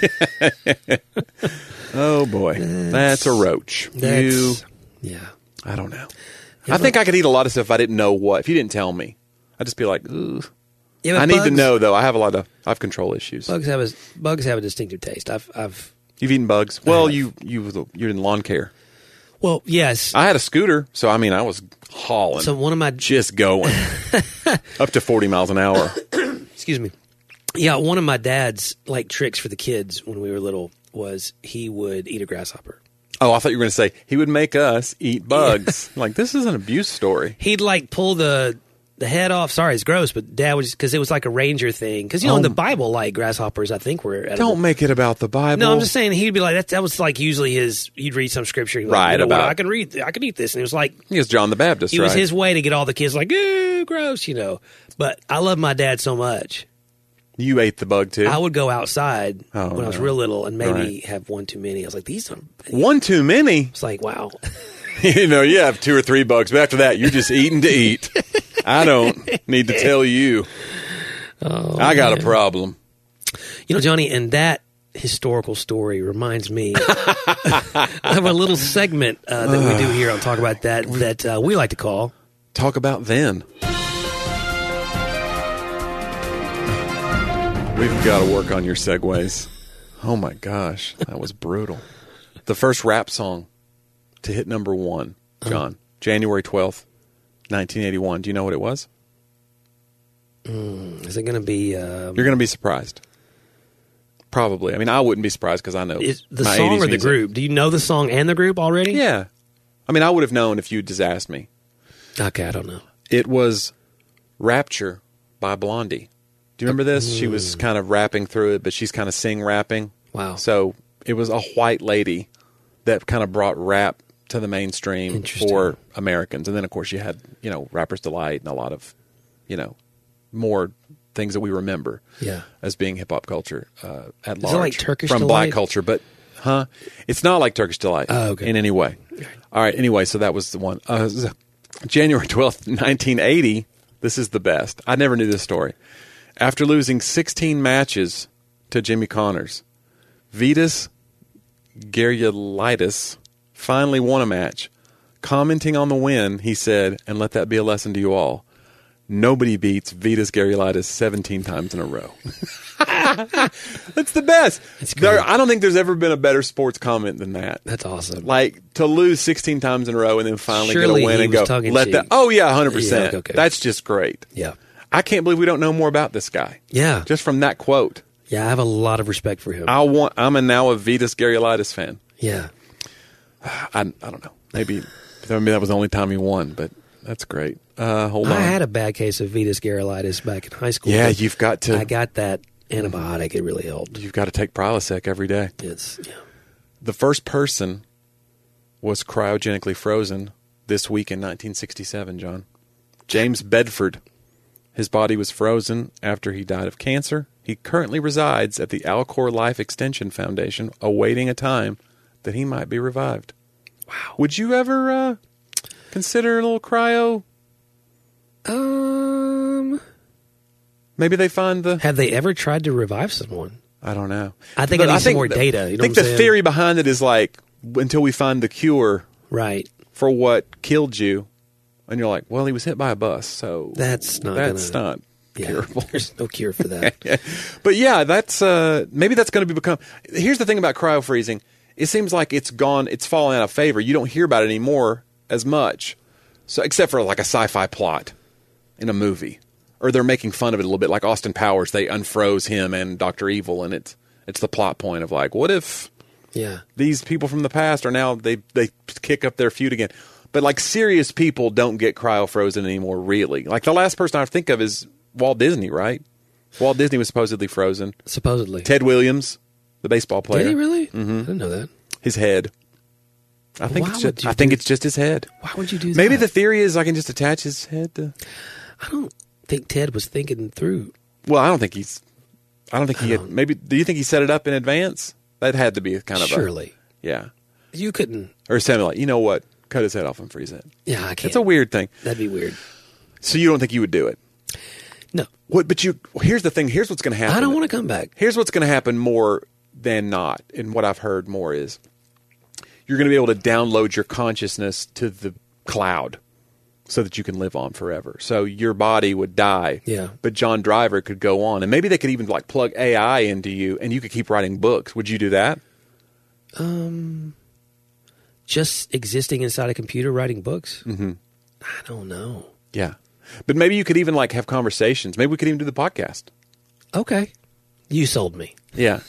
"Oh boy, that's a roach." Yeah. I don't know. Yeah, I think I could eat a lot of stuff if I didn't know what. If you didn't tell me, I'd just be like, "Ugh." Yeah, I need to know though. I have control issues. Bugs have a distinctive taste. You've etten bugs. Well, you're in lawn care. Well, yes. I had a scooter, so I mean, I was hauling. So one of my just going up to 40 miles an hour. Excuse me. Yeah, one of my dad's like tricks for the kids when we were little was he would eat a grasshopper. Oh, I thought you were going to say he would make us eat bugs. Yeah. Like, this is an abuse story. He'd like pull the head off. Sorry, it's gross, but Dad was, because it was like a ranger thing. Because in the Bible, like grasshoppers, I think were edible. Don't make it about the Bible. No, I'm just saying he'd be like that was like usually he'd read some scripture, like, right? About I can eat this, and it was like he was John the Baptist. It was his way to get all the kids like, ew, gross, But I love my dad so much. You ate the bug too. I would go outside when I was real little and maybe have one too many. I was like, these are one too many. It's like, wow. You have 2 or 3 bugs, but after that, you're just eating to eat. I don't need to tell you. I got a problem. Johnny, and that historical story reminds me of a little segment that we do here on Talk About That we like to call Talk About Then. We've got to work on your segues. Oh my gosh, that was brutal. The first rap song to hit number 1, John, January 12th, 1981. Do you know what it was? Is it going to be... You're going to be surprised. Probably. I mean, I wouldn't be surprised because I know the song or the group. Do you know the song and the group already? Yeah. I mean, I would have known if you just asked me. Okay, I don't know. It was Rapture by Blondie. Do you remember this? She was kind of rapping through it, but she's kind of sing-rapping. Wow. So it was a white lady that kind of brought rap to the mainstream for Americans. And then, of course, you had, Rapper's Delight and a lot of, more things that we remember as being hip-hop culture at large. Is it like Turkish from Delight? Black culture, but, it's not like Turkish Delight in any way. Okay. All right, anyway, so that was the one. January 12th, 1980, this is the best. I never knew this story. After losing 16 matches to Jimmy Connors, Vitas Gerulaitis finally won a match. Commenting on the win, he said, and let that be a lesson to you all, nobody beats Vitas Gerulaitis 17 times in a row. That's the best. I don't think there's ever been a better sports comment than that. That's awesome. Like, to lose 16 times in a row and then finally Surely get a win and go, let that. Oh, yeah, 100%. Yeah, okay. That's just great. Yeah. I can't believe we don't know more about this guy. Yeah. Just from that quote. Yeah, I have a lot of respect for him. I'm now a Vitas Gerulaitis fan. Yeah. I don't know. Maybe that was the only time he won, but that's great. Hold on. I had a bad case of Vitas Gerulaitis back in high school. Yeah, you've got to. I got that antibiotic. It really helped. You've got to take Prilosec every day. The first person was cryogenically frozen this week in 1967, John. James Bedford. His body was frozen after he died of cancer. He currently resides at the Alcor Life Extension Foundation, awaiting a time that he might be revived. Wow. Would you ever consider a little cryo? Maybe they find the... Have they ever tried to revive someone? I don't know. I think I need some more data. I think the theory behind it is like, until we find the cure for what killed you, and you're like, well, he was hit by a bus, so that's not curable. There's no cure for that. But yeah, that's maybe that's going to become. Here's the thing about cryo freezing: it seems like it's gone. It's fallen out of favor. You don't hear about it anymore as much. So except for like a sci-fi plot in a movie, or they're making fun of it a little bit, like Austin Powers. They unfroze him and Dr. Evil, and it's the plot point of like, what if these people from the past are now they kick up their feud again? But like serious people don't get cryo-frozen anymore, really. Like the last person I think of is Walt Disney, right? Walt Disney was supposedly frozen. Supposedly. Ted Williams, the baseball player. Did he really? Mm-hmm. I didn't know that. His head. I think it's just his head. Why would you do that? Maybe the theory is I can just attach his head to... I don't think Ted was thinking through. Well, I don't think he had... Maybe, do you think he set it up in advance? That had to be kind of Surely. Yeah. You couldn't... Or something like, you know what? Cut his head off and freeze it. Yeah, I can't. It's a weird thing. That'd be weird. So you don't think you would do it? No. What? But here's the thing. Here's what's going to happen. I don't want to come back. Here's what's going to happen more than not, and what I've heard more is you're going to be able to download your consciousness to the cloud so that you can live on forever. So your body would die, but John Driver could go on. And maybe they could even like plug AI into you and you could keep writing books. Would you do that? Just existing inside a computer writing books? Mm-hmm. I don't know. Yeah. But maybe you could even like have conversations. Maybe we could even do the podcast. Okay. You sold me. Yeah.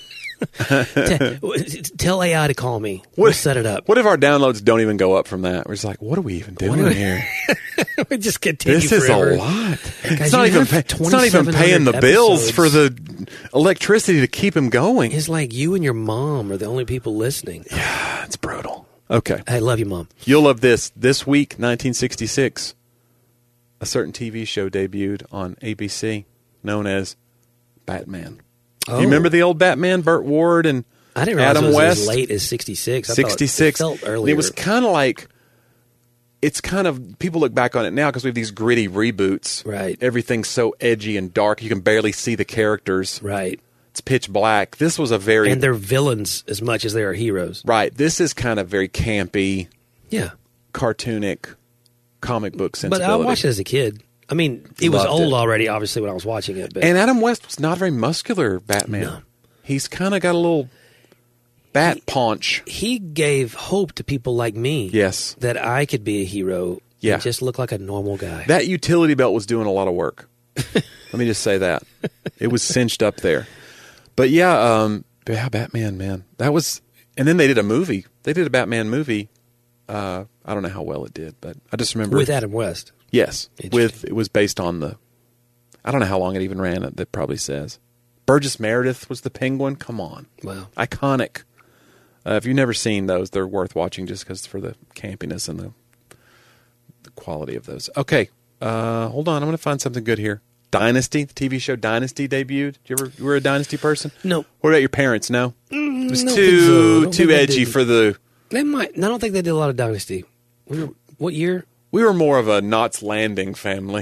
Tell AI to call me. We'll set it up. What if our downloads don't even go up from that? We're just like, what are we even doing here? We just continue This forever. is a lot. Guys, it's not even paying the bills for the electricity to keep him going. It's like you and your mom are the only people listening. Yeah, it's brutal. Okay. I love you, Mom. You'll love this. This week, 1966, a certain TV show debuted on ABC known as Batman. Oh. Do you remember the old Batman, Burt Ward and I didn't realize Adam it was West? as late as 66. 66. It felt earlier. It was kind of like, it's kind of, people look back on it now because we have these gritty reboots. Right. Everything's so edgy and dark. You can barely see the characters. Right. It's pitch black. This was a very... And they're villains as much as they are heroes. Right. This is kind of very campy, cartoonic, comic book sensibility. But I watched it as a kid. I mean, it was old already, obviously, when I was watching it. But and Adam West was not a very muscular Batman. No. He's kind of got a little bat paunch. He gave hope to people like me. Yes. That I could be a hero and just look like a normal guy. That utility belt was doing a lot of work. Let me just say that. It was cinched up there. But Batman, man. That was... And then they did a movie. They did a Batman movie. I don't know how well it did, but I just remember... With Adam West. Yes. It was based on the... I don't know how long it even ran. That probably says. Burgess Meredith was the Penguin. Come on. Wow. Iconic. If you've never seen those, they're worth watching just because for the campiness and the quality of those. Okay. Hold on. I'm going to find something good here. Dynasty, the TV show Dynasty debuted. You were a Dynasty person? No. What about your parents? No? It was too edgy for the... They might. I don't think they did a lot of Dynasty. What year? We were more of a Knots Landing family.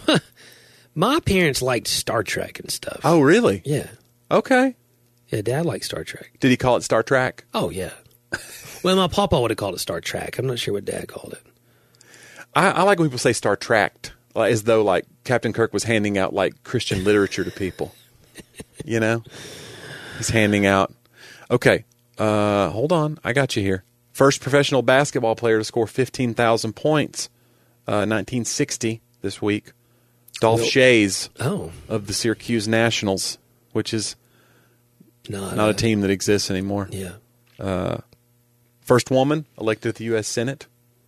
My parents liked Star Trek and stuff. Oh, really? Yeah. Okay. Yeah, Dad liked Star Trek. Did he call it Star Trek? Oh, yeah. Well, my papa would have called it Star Trek. I'm not sure what Dad called it. I like when people say Star Tracked, as though like Captain Kirk was handing out like Christian literature to people. You know? He's handing out. Okay. Hold on. I got you here. First professional basketball player to score 15,000 points. 1960 this week. Dolph Shays of the Syracuse Nationals, which is not a team that exists anymore. Yeah. First woman elected to the U.S. Senate.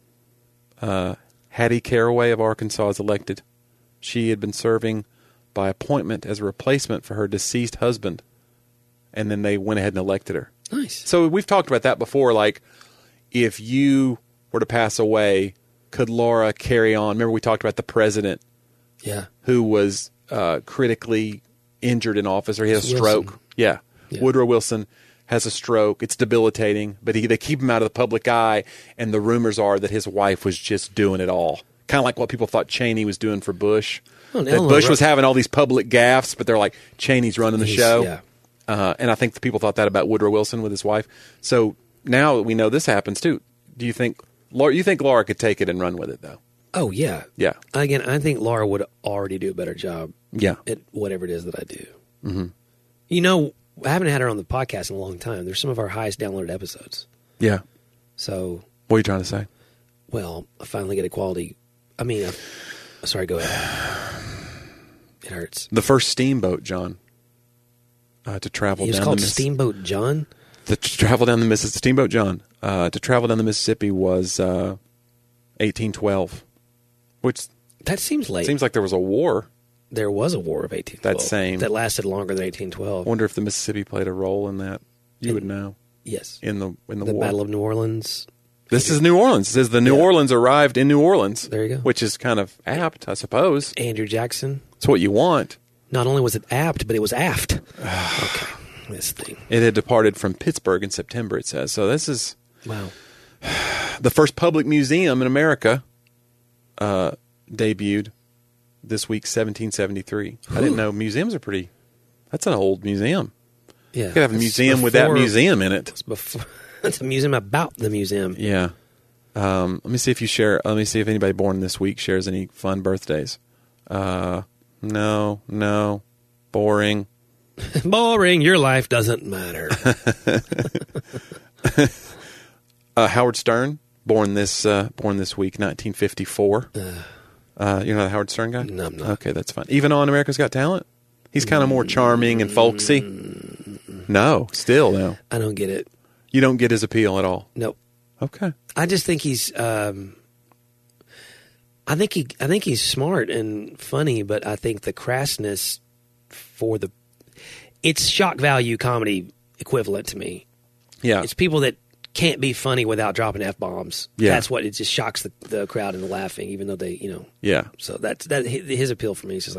Hattie Caraway of Arkansas is elected. She had been serving by appointment as a replacement for her deceased husband, and then they went ahead and elected her. Nice. So we've talked about that before, like if you were to pass away, could Laura carry on? Remember we talked about the president who was critically injured in office, or he had a stroke. Yeah. Woodrow Wilson has a stroke. It's debilitating, but they keep him out of the public eye, and the rumors are that his wife was just doing it all. Kind of like what people thought Cheney was doing for Bush. That Bush was having all these public gaffes, but they're like, Cheney's running the show. Yeah. And I think the people thought that about Woodrow Wilson with his wife. So now we know this happens too. Do you think Laura could take it and run with it, though? Oh, yeah. Yeah. Again, I think Laura would already do a better job at whatever it is that I do. Mm-hmm. You know, I haven't had her on the podcast in a long time. They're some of our highest downloaded episodes. Yeah. So. What are you trying to say? Well, I finally get a quality. I mean, sorry, go ahead. It hurts. The first steamboat, John, to travel down the Mississippi. Steamboat John? To travel down the Mississippi. Steamboat John. To travel down the Mississippi was 1812, which... That seems late. Seems like there was a war. There was a war of 1812. That lasted longer than 1812. I wonder if the Mississippi played a role in that. You would know. Yes. In the war. The Battle of New Orleans. This is New Orleans. It says the New Orleans arrived in New Orleans. There you go. Which is kind of apt, I suppose. Andrew Jackson. It's what you want. Not only was it apt, but it was aft. Okay. This thing. It had departed from Pittsburgh in September, it says. So this is... Wow. The first public museum in America debuted this week, 1773. I didn't know museums are pretty... That's an old museum. Yeah. You could have a museum with that museum in it. It's a museum about the museum. Yeah. Let me see if you share... Let me see if anybody born this week shares any fun birthdays. No. Boring. Boring. Your life doesn't matter. Howard Stern, born this week, 1954. You're not a Howard Stern guy? No, I'm not. Okay, that's fine. Even on America's Got Talent? He's kind of more charming and folksy. No, still no. I don't get it. You don't get his appeal at all? Nope. Okay. I just think he's... I think he's smart and funny, but I think the crassness for the... It's shock value comedy equivalent to me. Yeah. It's people that can't be funny without dropping F-bombs. Yeah. That's what... It just shocks the crowd into laughing, even though they, Yeah. So that's his appeal for me is just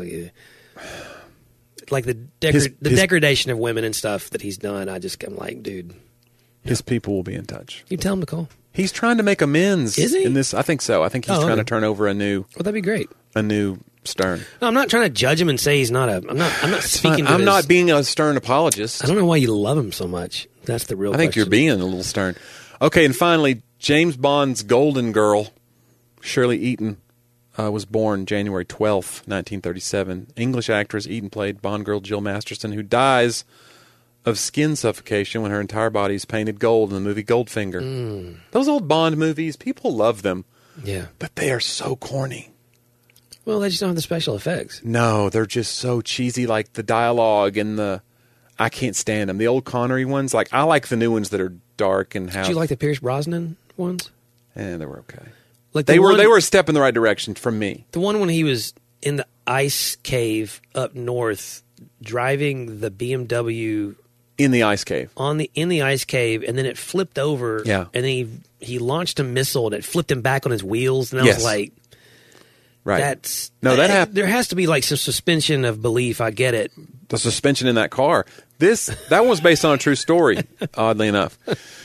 like the degradation of women and stuff that he's done. I'm like, dude... His people will be in touch. You tell him to call. He's trying to make amends. Is he? In this, I think so. I think he's trying to turn over a new... Well, that'd be great. A new Stern. No, I'm not trying to judge him and say he's not I'm not speaking to I'm not being a Stern apologist. I don't know why you love him so much. That's the real question. I think you're being a little Stern. Okay, and finally, James Bond's Golden Girl, Shirley Eaton, was born January 12th, 1937. English actress Eaton played Bond girl Jill Masterson, who dies of skin suffocation when her entire body is painted gold in the movie Goldfinger. Those old Bond movies, people love them. Yeah. But they are so corny. Well, they just don't have the special effects. No, they're just so cheesy, like the dialogue and I can't stand them. The old Connery ones, like I like the new ones that are dark and have... Did you like the Pierce Brosnan ones? They were okay. Like they were a step in the right direction from me. The one when he was in the ice cave up north driving the BMW... In the ice cave. In the ice cave, and then it flipped over. Yeah. And then he launched a missile, and it flipped him back on his wheels. And I was like, right. That's... No, that happened. There has to be like some suspension of belief. I get it. The suspension in that car. That was based on a true story, oddly enough.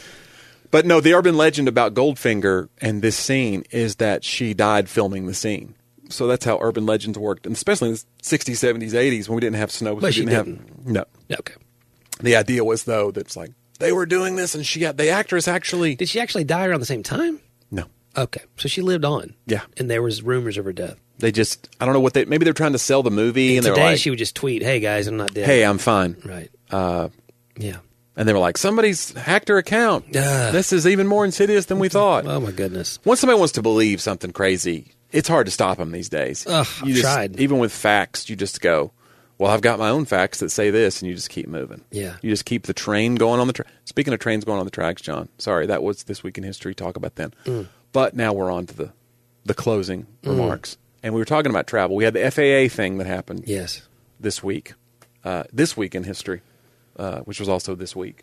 But no, the urban legend about Goldfinger and this scene is that she died filming the scene. So that's how urban legends worked, and especially in the 60s, 70s, 80s when we didn't have snow. But she didn't. Have... No. Okay. The idea was, though, that it's like, they were doing this, and the actress actually... Did she actually die around the same time? No. Okay. So she lived on. Yeah. And there was rumors of her death. They just... I don't know what they... Maybe they're trying to sell the movie, and today like... she would just tweet, hey, guys, I'm not dead. Hey, I'm fine. Right. Yeah. And they were like, somebody's hacked her account. This is even more insidious than we thought. Oh, my goodness. Once somebody wants to believe something crazy, it's hard to stop them these days. I've tried. Even with facts, you just go... Well, I've got my own facts that say this, and you just keep moving. Yeah. You just keep the train going on the track. Speaking of trains going on the tracks, John, sorry, that was This Week in History. Talk about then. But now we're on to the closing remarks. And we were talking about travel. We had the FAA thing that happened this week. This Week in History, which was also this week.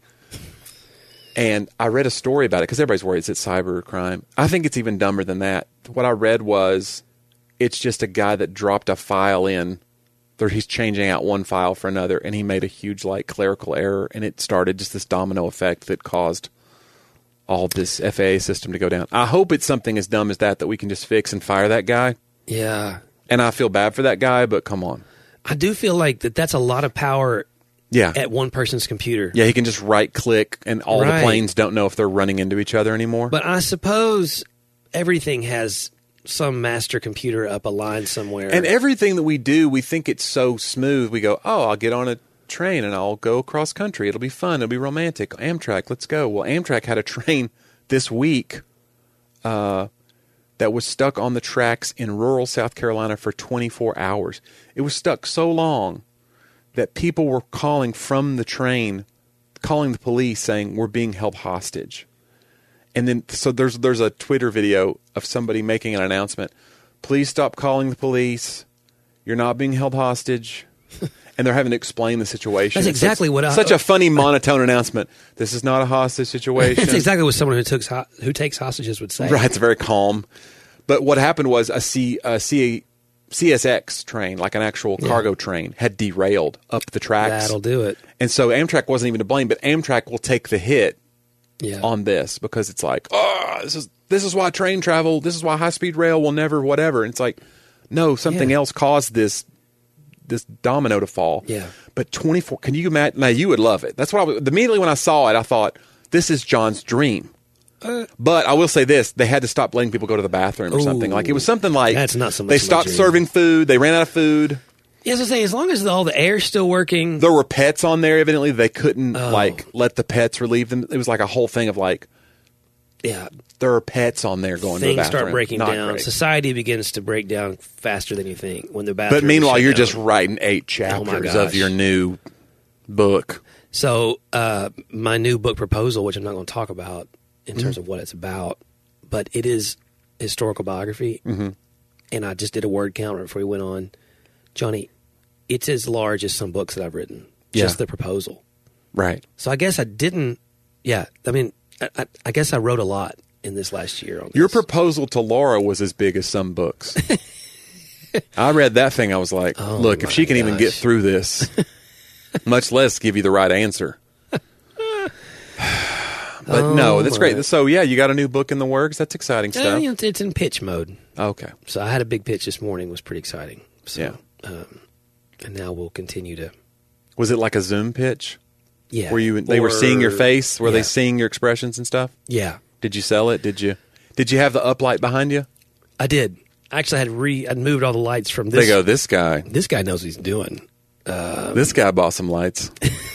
And I read a story about it, because everybody's worried it's cyber crime. I think it's even dumber than that. What I read was it's just a guy that dropped a file in. He's changing out one file for another, and he made a huge clerical error, and it started just this domino effect that caused all this FAA system to go down. I hope it's something as dumb as that we can just fix and fire that guy. Yeah. And I feel bad for that guy, but come on. I do feel like that's a lot of power at one person's computer. Yeah, he can just right-click, and all the planes don't know if they're running into each other anymore. But I suppose everything has... some master computer up a line somewhere. And everything that we do, we think it's so smooth. We go, oh, I'll get on a train and I'll go across country. It'll be fun. It'll be romantic. Amtrak, let's go. Well, Amtrak had a train this week that was stuck on the tracks in rural South Carolina for 24 hours. It was stuck so long that people were calling from the train, calling the police saying, we're being held hostage. And then, so there's a Twitter video of somebody making an announcement. Please stop calling the police. You're not being held hostage. And they're having to explain the situation. That's exactly such a funny monotone announcement. This is not a hostage situation. That's exactly what someone who takes hostages would say. Right, it's very calm. But what happened was a CSX train, like an actual cargo train, had derailed up the tracks. That'll do it. And so Amtrak wasn't even to blame, but Amtrak will take the hit on this because it's like, this is why train travel, this is why high-speed rail will never whatever. And it's like, no, something else caused this domino to fall. Yeah. But 24, can you imagine? Now, you would love it. That's what immediately when I saw it, I thought, this is John's dream. But I will say this, they had to stop letting people go to the bathroom or something. Like, it was something like, that's not so much they stopped serving food, they ran out of food. Yeah, I was saying, as long as all the air's still working. There were pets on there, evidently. They couldn't, let the pets relieve them. It was like a whole thing of like, there are pets on there going to the bathroom. Things start breaking down. Great. Society begins to break down faster than you think when the bathroom. But meanwhile, you're just writing 8 chapters of your new book. So, my new book proposal, which I'm not going to talk about in terms of what it's about, but it is historical biography. Mm-hmm. And I just did a word count before we went on. Johnny, it's as large as some books that I've written. Just the proposal. Right. So I guess I didn't. Yeah. I mean, I guess I wrote a lot in this last year. On Your proposal to Laura was as big as some books. I read that thing. I was like, look, if she can even get through this, much less give you the right answer. But no, that's great. So, yeah, you got a new book in the works. That's exciting stuff. It's in pitch mode. Okay. So I had a big pitch this morning. It was pretty exciting. So, and now we'll continue to. Was it like a Zoom pitch? Yeah. They were seeing your face? Were they seeing your expressions and stuff? Yeah. Did you sell it? Did you have the uplight behind you? I did. Actually, I'd moved all the lights from this. They go, this guy. This guy knows what he's doing. This guy bought some lights.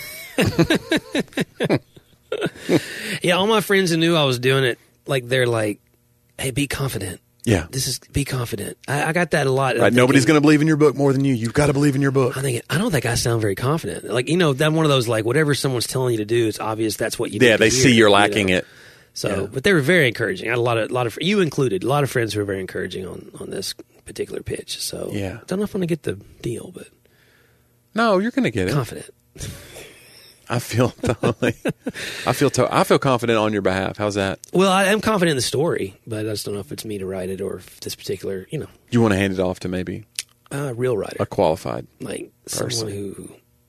Yeah, all my friends who knew I was doing it, like, they're like, hey, be confident. Yeah. Be confident. I got that a lot. Right. Nobody's going to believe in your book more than you. You've got to believe in your book. I don't think I sound very confident. Like, that's one of those, like, whatever someone's telling you to do, it's obvious that's what you do. Yeah, they see you're lacking it. So, but they were very encouraging. I had a lot of you included, a lot of friends who were very encouraging on this particular pitch. So, I don't know if I'm going to get the deal, but. No, you're going to get it. Confident. I feel confident on your behalf. How's that? Well, I am confident in the story, but I just don't know if it's me to write it or if this particular, You want to hand it off to maybe a real writer, a qualified, like person. Someone who,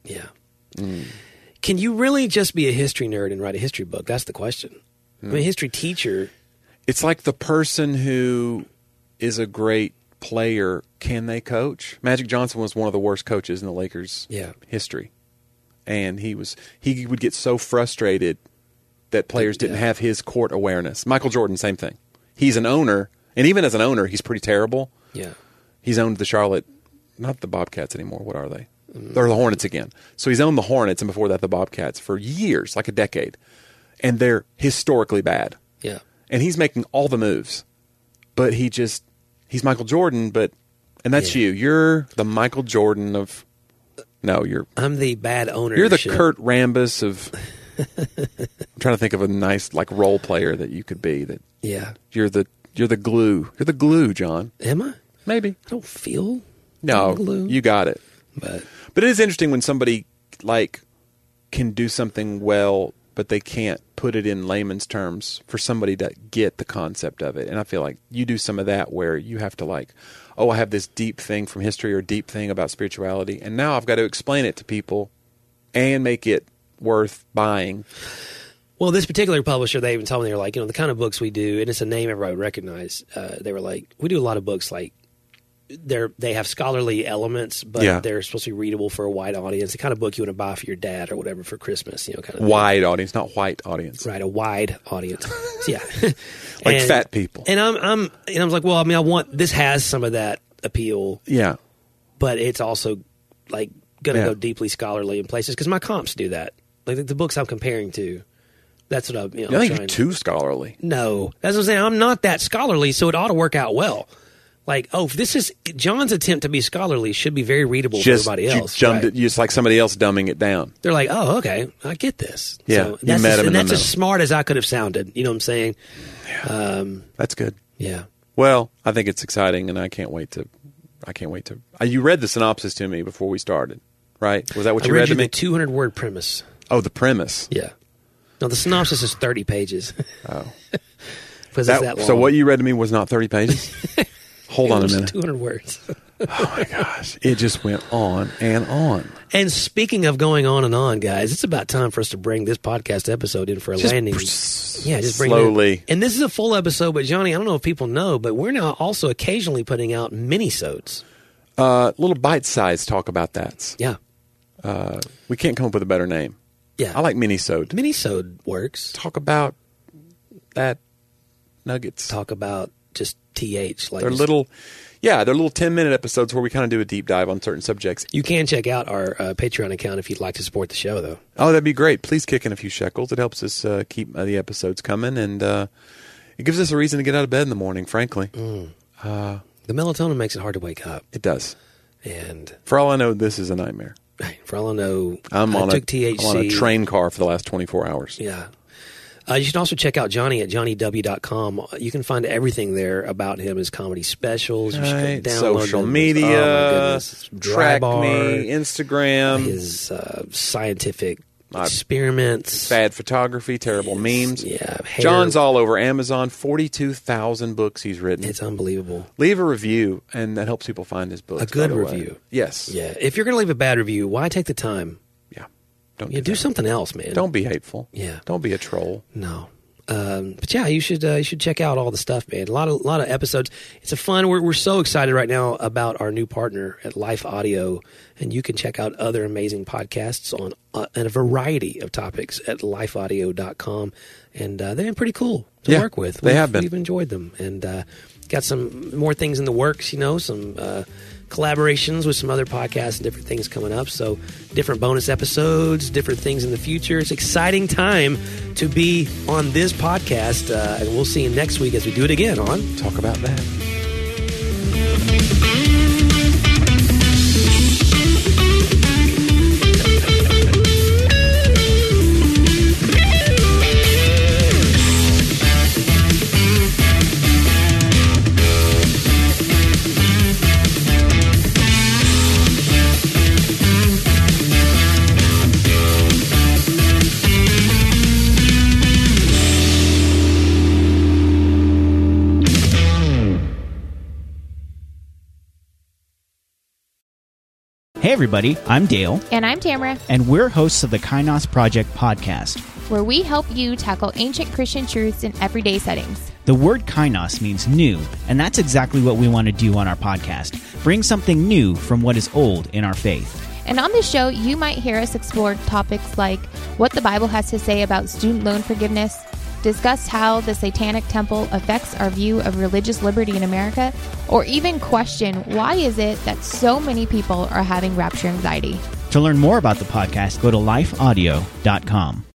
Can you really just be a history nerd and write a history book? That's the question. I mean, a history teacher. It's like the person who is a great player. Can they coach? Magic Johnson was one of the worst coaches in the Lakers' history. And he would get so frustrated that players didn't have his court awareness. Michael Jordan, same thing. He's an owner, and even as an owner, he's pretty terrible. Yeah. He's owned the Charlotte, not the Bobcats anymore. What are they? They're the Hornets again. So he's owned the Hornets, and before that, the Bobcats for years, like a decade. And they're historically bad. Yeah. And he's making all the moves. But he's Michael Jordan, and that's you. You're the Michael Jordan of... No, I'm the bad owner. You're the Kurt Rambis of... I'm trying to think of a nice role player that you could be. You're the glue. You're the glue, John. Am I? Maybe. I don't feel. No, glue. You got it. But it is interesting when somebody can do something well, but they can't put it in layman's terms for somebody to get the concept of it. And I feel like you do some of that where you have to I have this deep thing from history or deep thing about spirituality, and now I've got to explain it to people and make it worth buying. Well, this particular publisher, they even told me, they were like, the kind of books we do, and it's a name everybody would recognize. They were like, we do a lot of books they have scholarly elements, but they're supposed to be readable for a wide audience. The kind of book you want to buy for your dad or whatever for Christmas, kind of wide audience, not white audience. Right, a wide audience. So, yeah, fat people. And I was like, well, I mean, this has some of that appeal. Yeah, but it's also going to go deeply scholarly in places because my comps do that. Like the books I'm comparing to. That's what I'm. I think you're too scholarly. No, that's what I'm saying. I'm not that scholarly, so it ought to work out well. Like, this is John's attempt to be scholarly should be very readable for everybody else. It's like somebody else dumbing it down. They're like, oh, okay, I get this. Yeah, so that's as smart as I could have sounded. You know what I'm saying? Yeah. That's good. Yeah. Well, I think it's exciting, and I can't wait to. You read the synopsis to me before we started, right? Was that what you read to me? The 200-word premise. Oh, the premise. Yeah. No, the synopsis is 30 pages. Oh. Because it's that long. So what you read to me was not 30 pages? Hold on a minute. 200 words. Oh, my gosh. It just went on and on. And speaking of going on and on, guys, it's about time for us to bring this podcast episode in for a landing. Just bring slowly. It in. And this is a full episode, but Johnny, I don't know if people know, but we're now also occasionally putting out mini-sodes. Little bite-sized talk about that. Yeah. We can't come up with a better name. Yeah. I like mini-sode. Mini-sode works. Talk about that nuggets. Talk about just TH. Like they're little 10-minute episodes where we kind of do a deep dive on certain subjects. You can check out our Patreon account if you'd like to support the show, though. Oh, that'd be great. Please kick in a few shekels. It helps us keep the episodes coming, and it gives us a reason to get out of bed in the morning, frankly. The melatonin makes it hard to wake up. It does. And for all I know, this is a nightmare. For all I know, I'm on THC. a train car for the last 24 hours. Yeah. You should also check out Johnny at johnnyw.com. You can find everything there about him, his comedy specials. You should download social media, track me, Instagram. His scientific experiments. Bad photography, terrible memes. Yeah. John's all over Amazon. 42,000 books he's written. It's unbelievable. Leave a review, and that helps people find his books. A good review. Yes. Yeah. If you're going to leave a bad review, why take the time? Yeah. Do something else, man. Don't be hateful. Yeah. Don't be a troll. No. But yeah, you should check out all the stuff, man. A lot of episodes. It's a fun. We're so excited right now about our new partner at Life Audio, and you can check out other amazing podcasts on a variety of topics at lifeaudio.com. And they've been pretty cool to work with. They have been. We've enjoyed them, and got some more things in the works. Some collaborations with some other podcasts and different things coming up. So different bonus episodes, different things in the future. It's an exciting time to be on this podcast. And we'll see you next week as we do it again on Talk About That. Hey everybody, I'm Dale. And I'm Tamara. And we're hosts of the Kainos Project podcast, where we help you tackle ancient Christian truths in everyday settings. The word Kainos means new, and that's exactly what we want to do on our podcast. Bring something new from what is old in our faith. And on this show, you might hear us explore topics like what the Bible has to say about student loan forgiveness, discuss how the Satanic Temple affects our view of religious liberty in America, or even question why is it that so many people are having rapture anxiety. To learn more about the podcast, go to lifeaudio.com.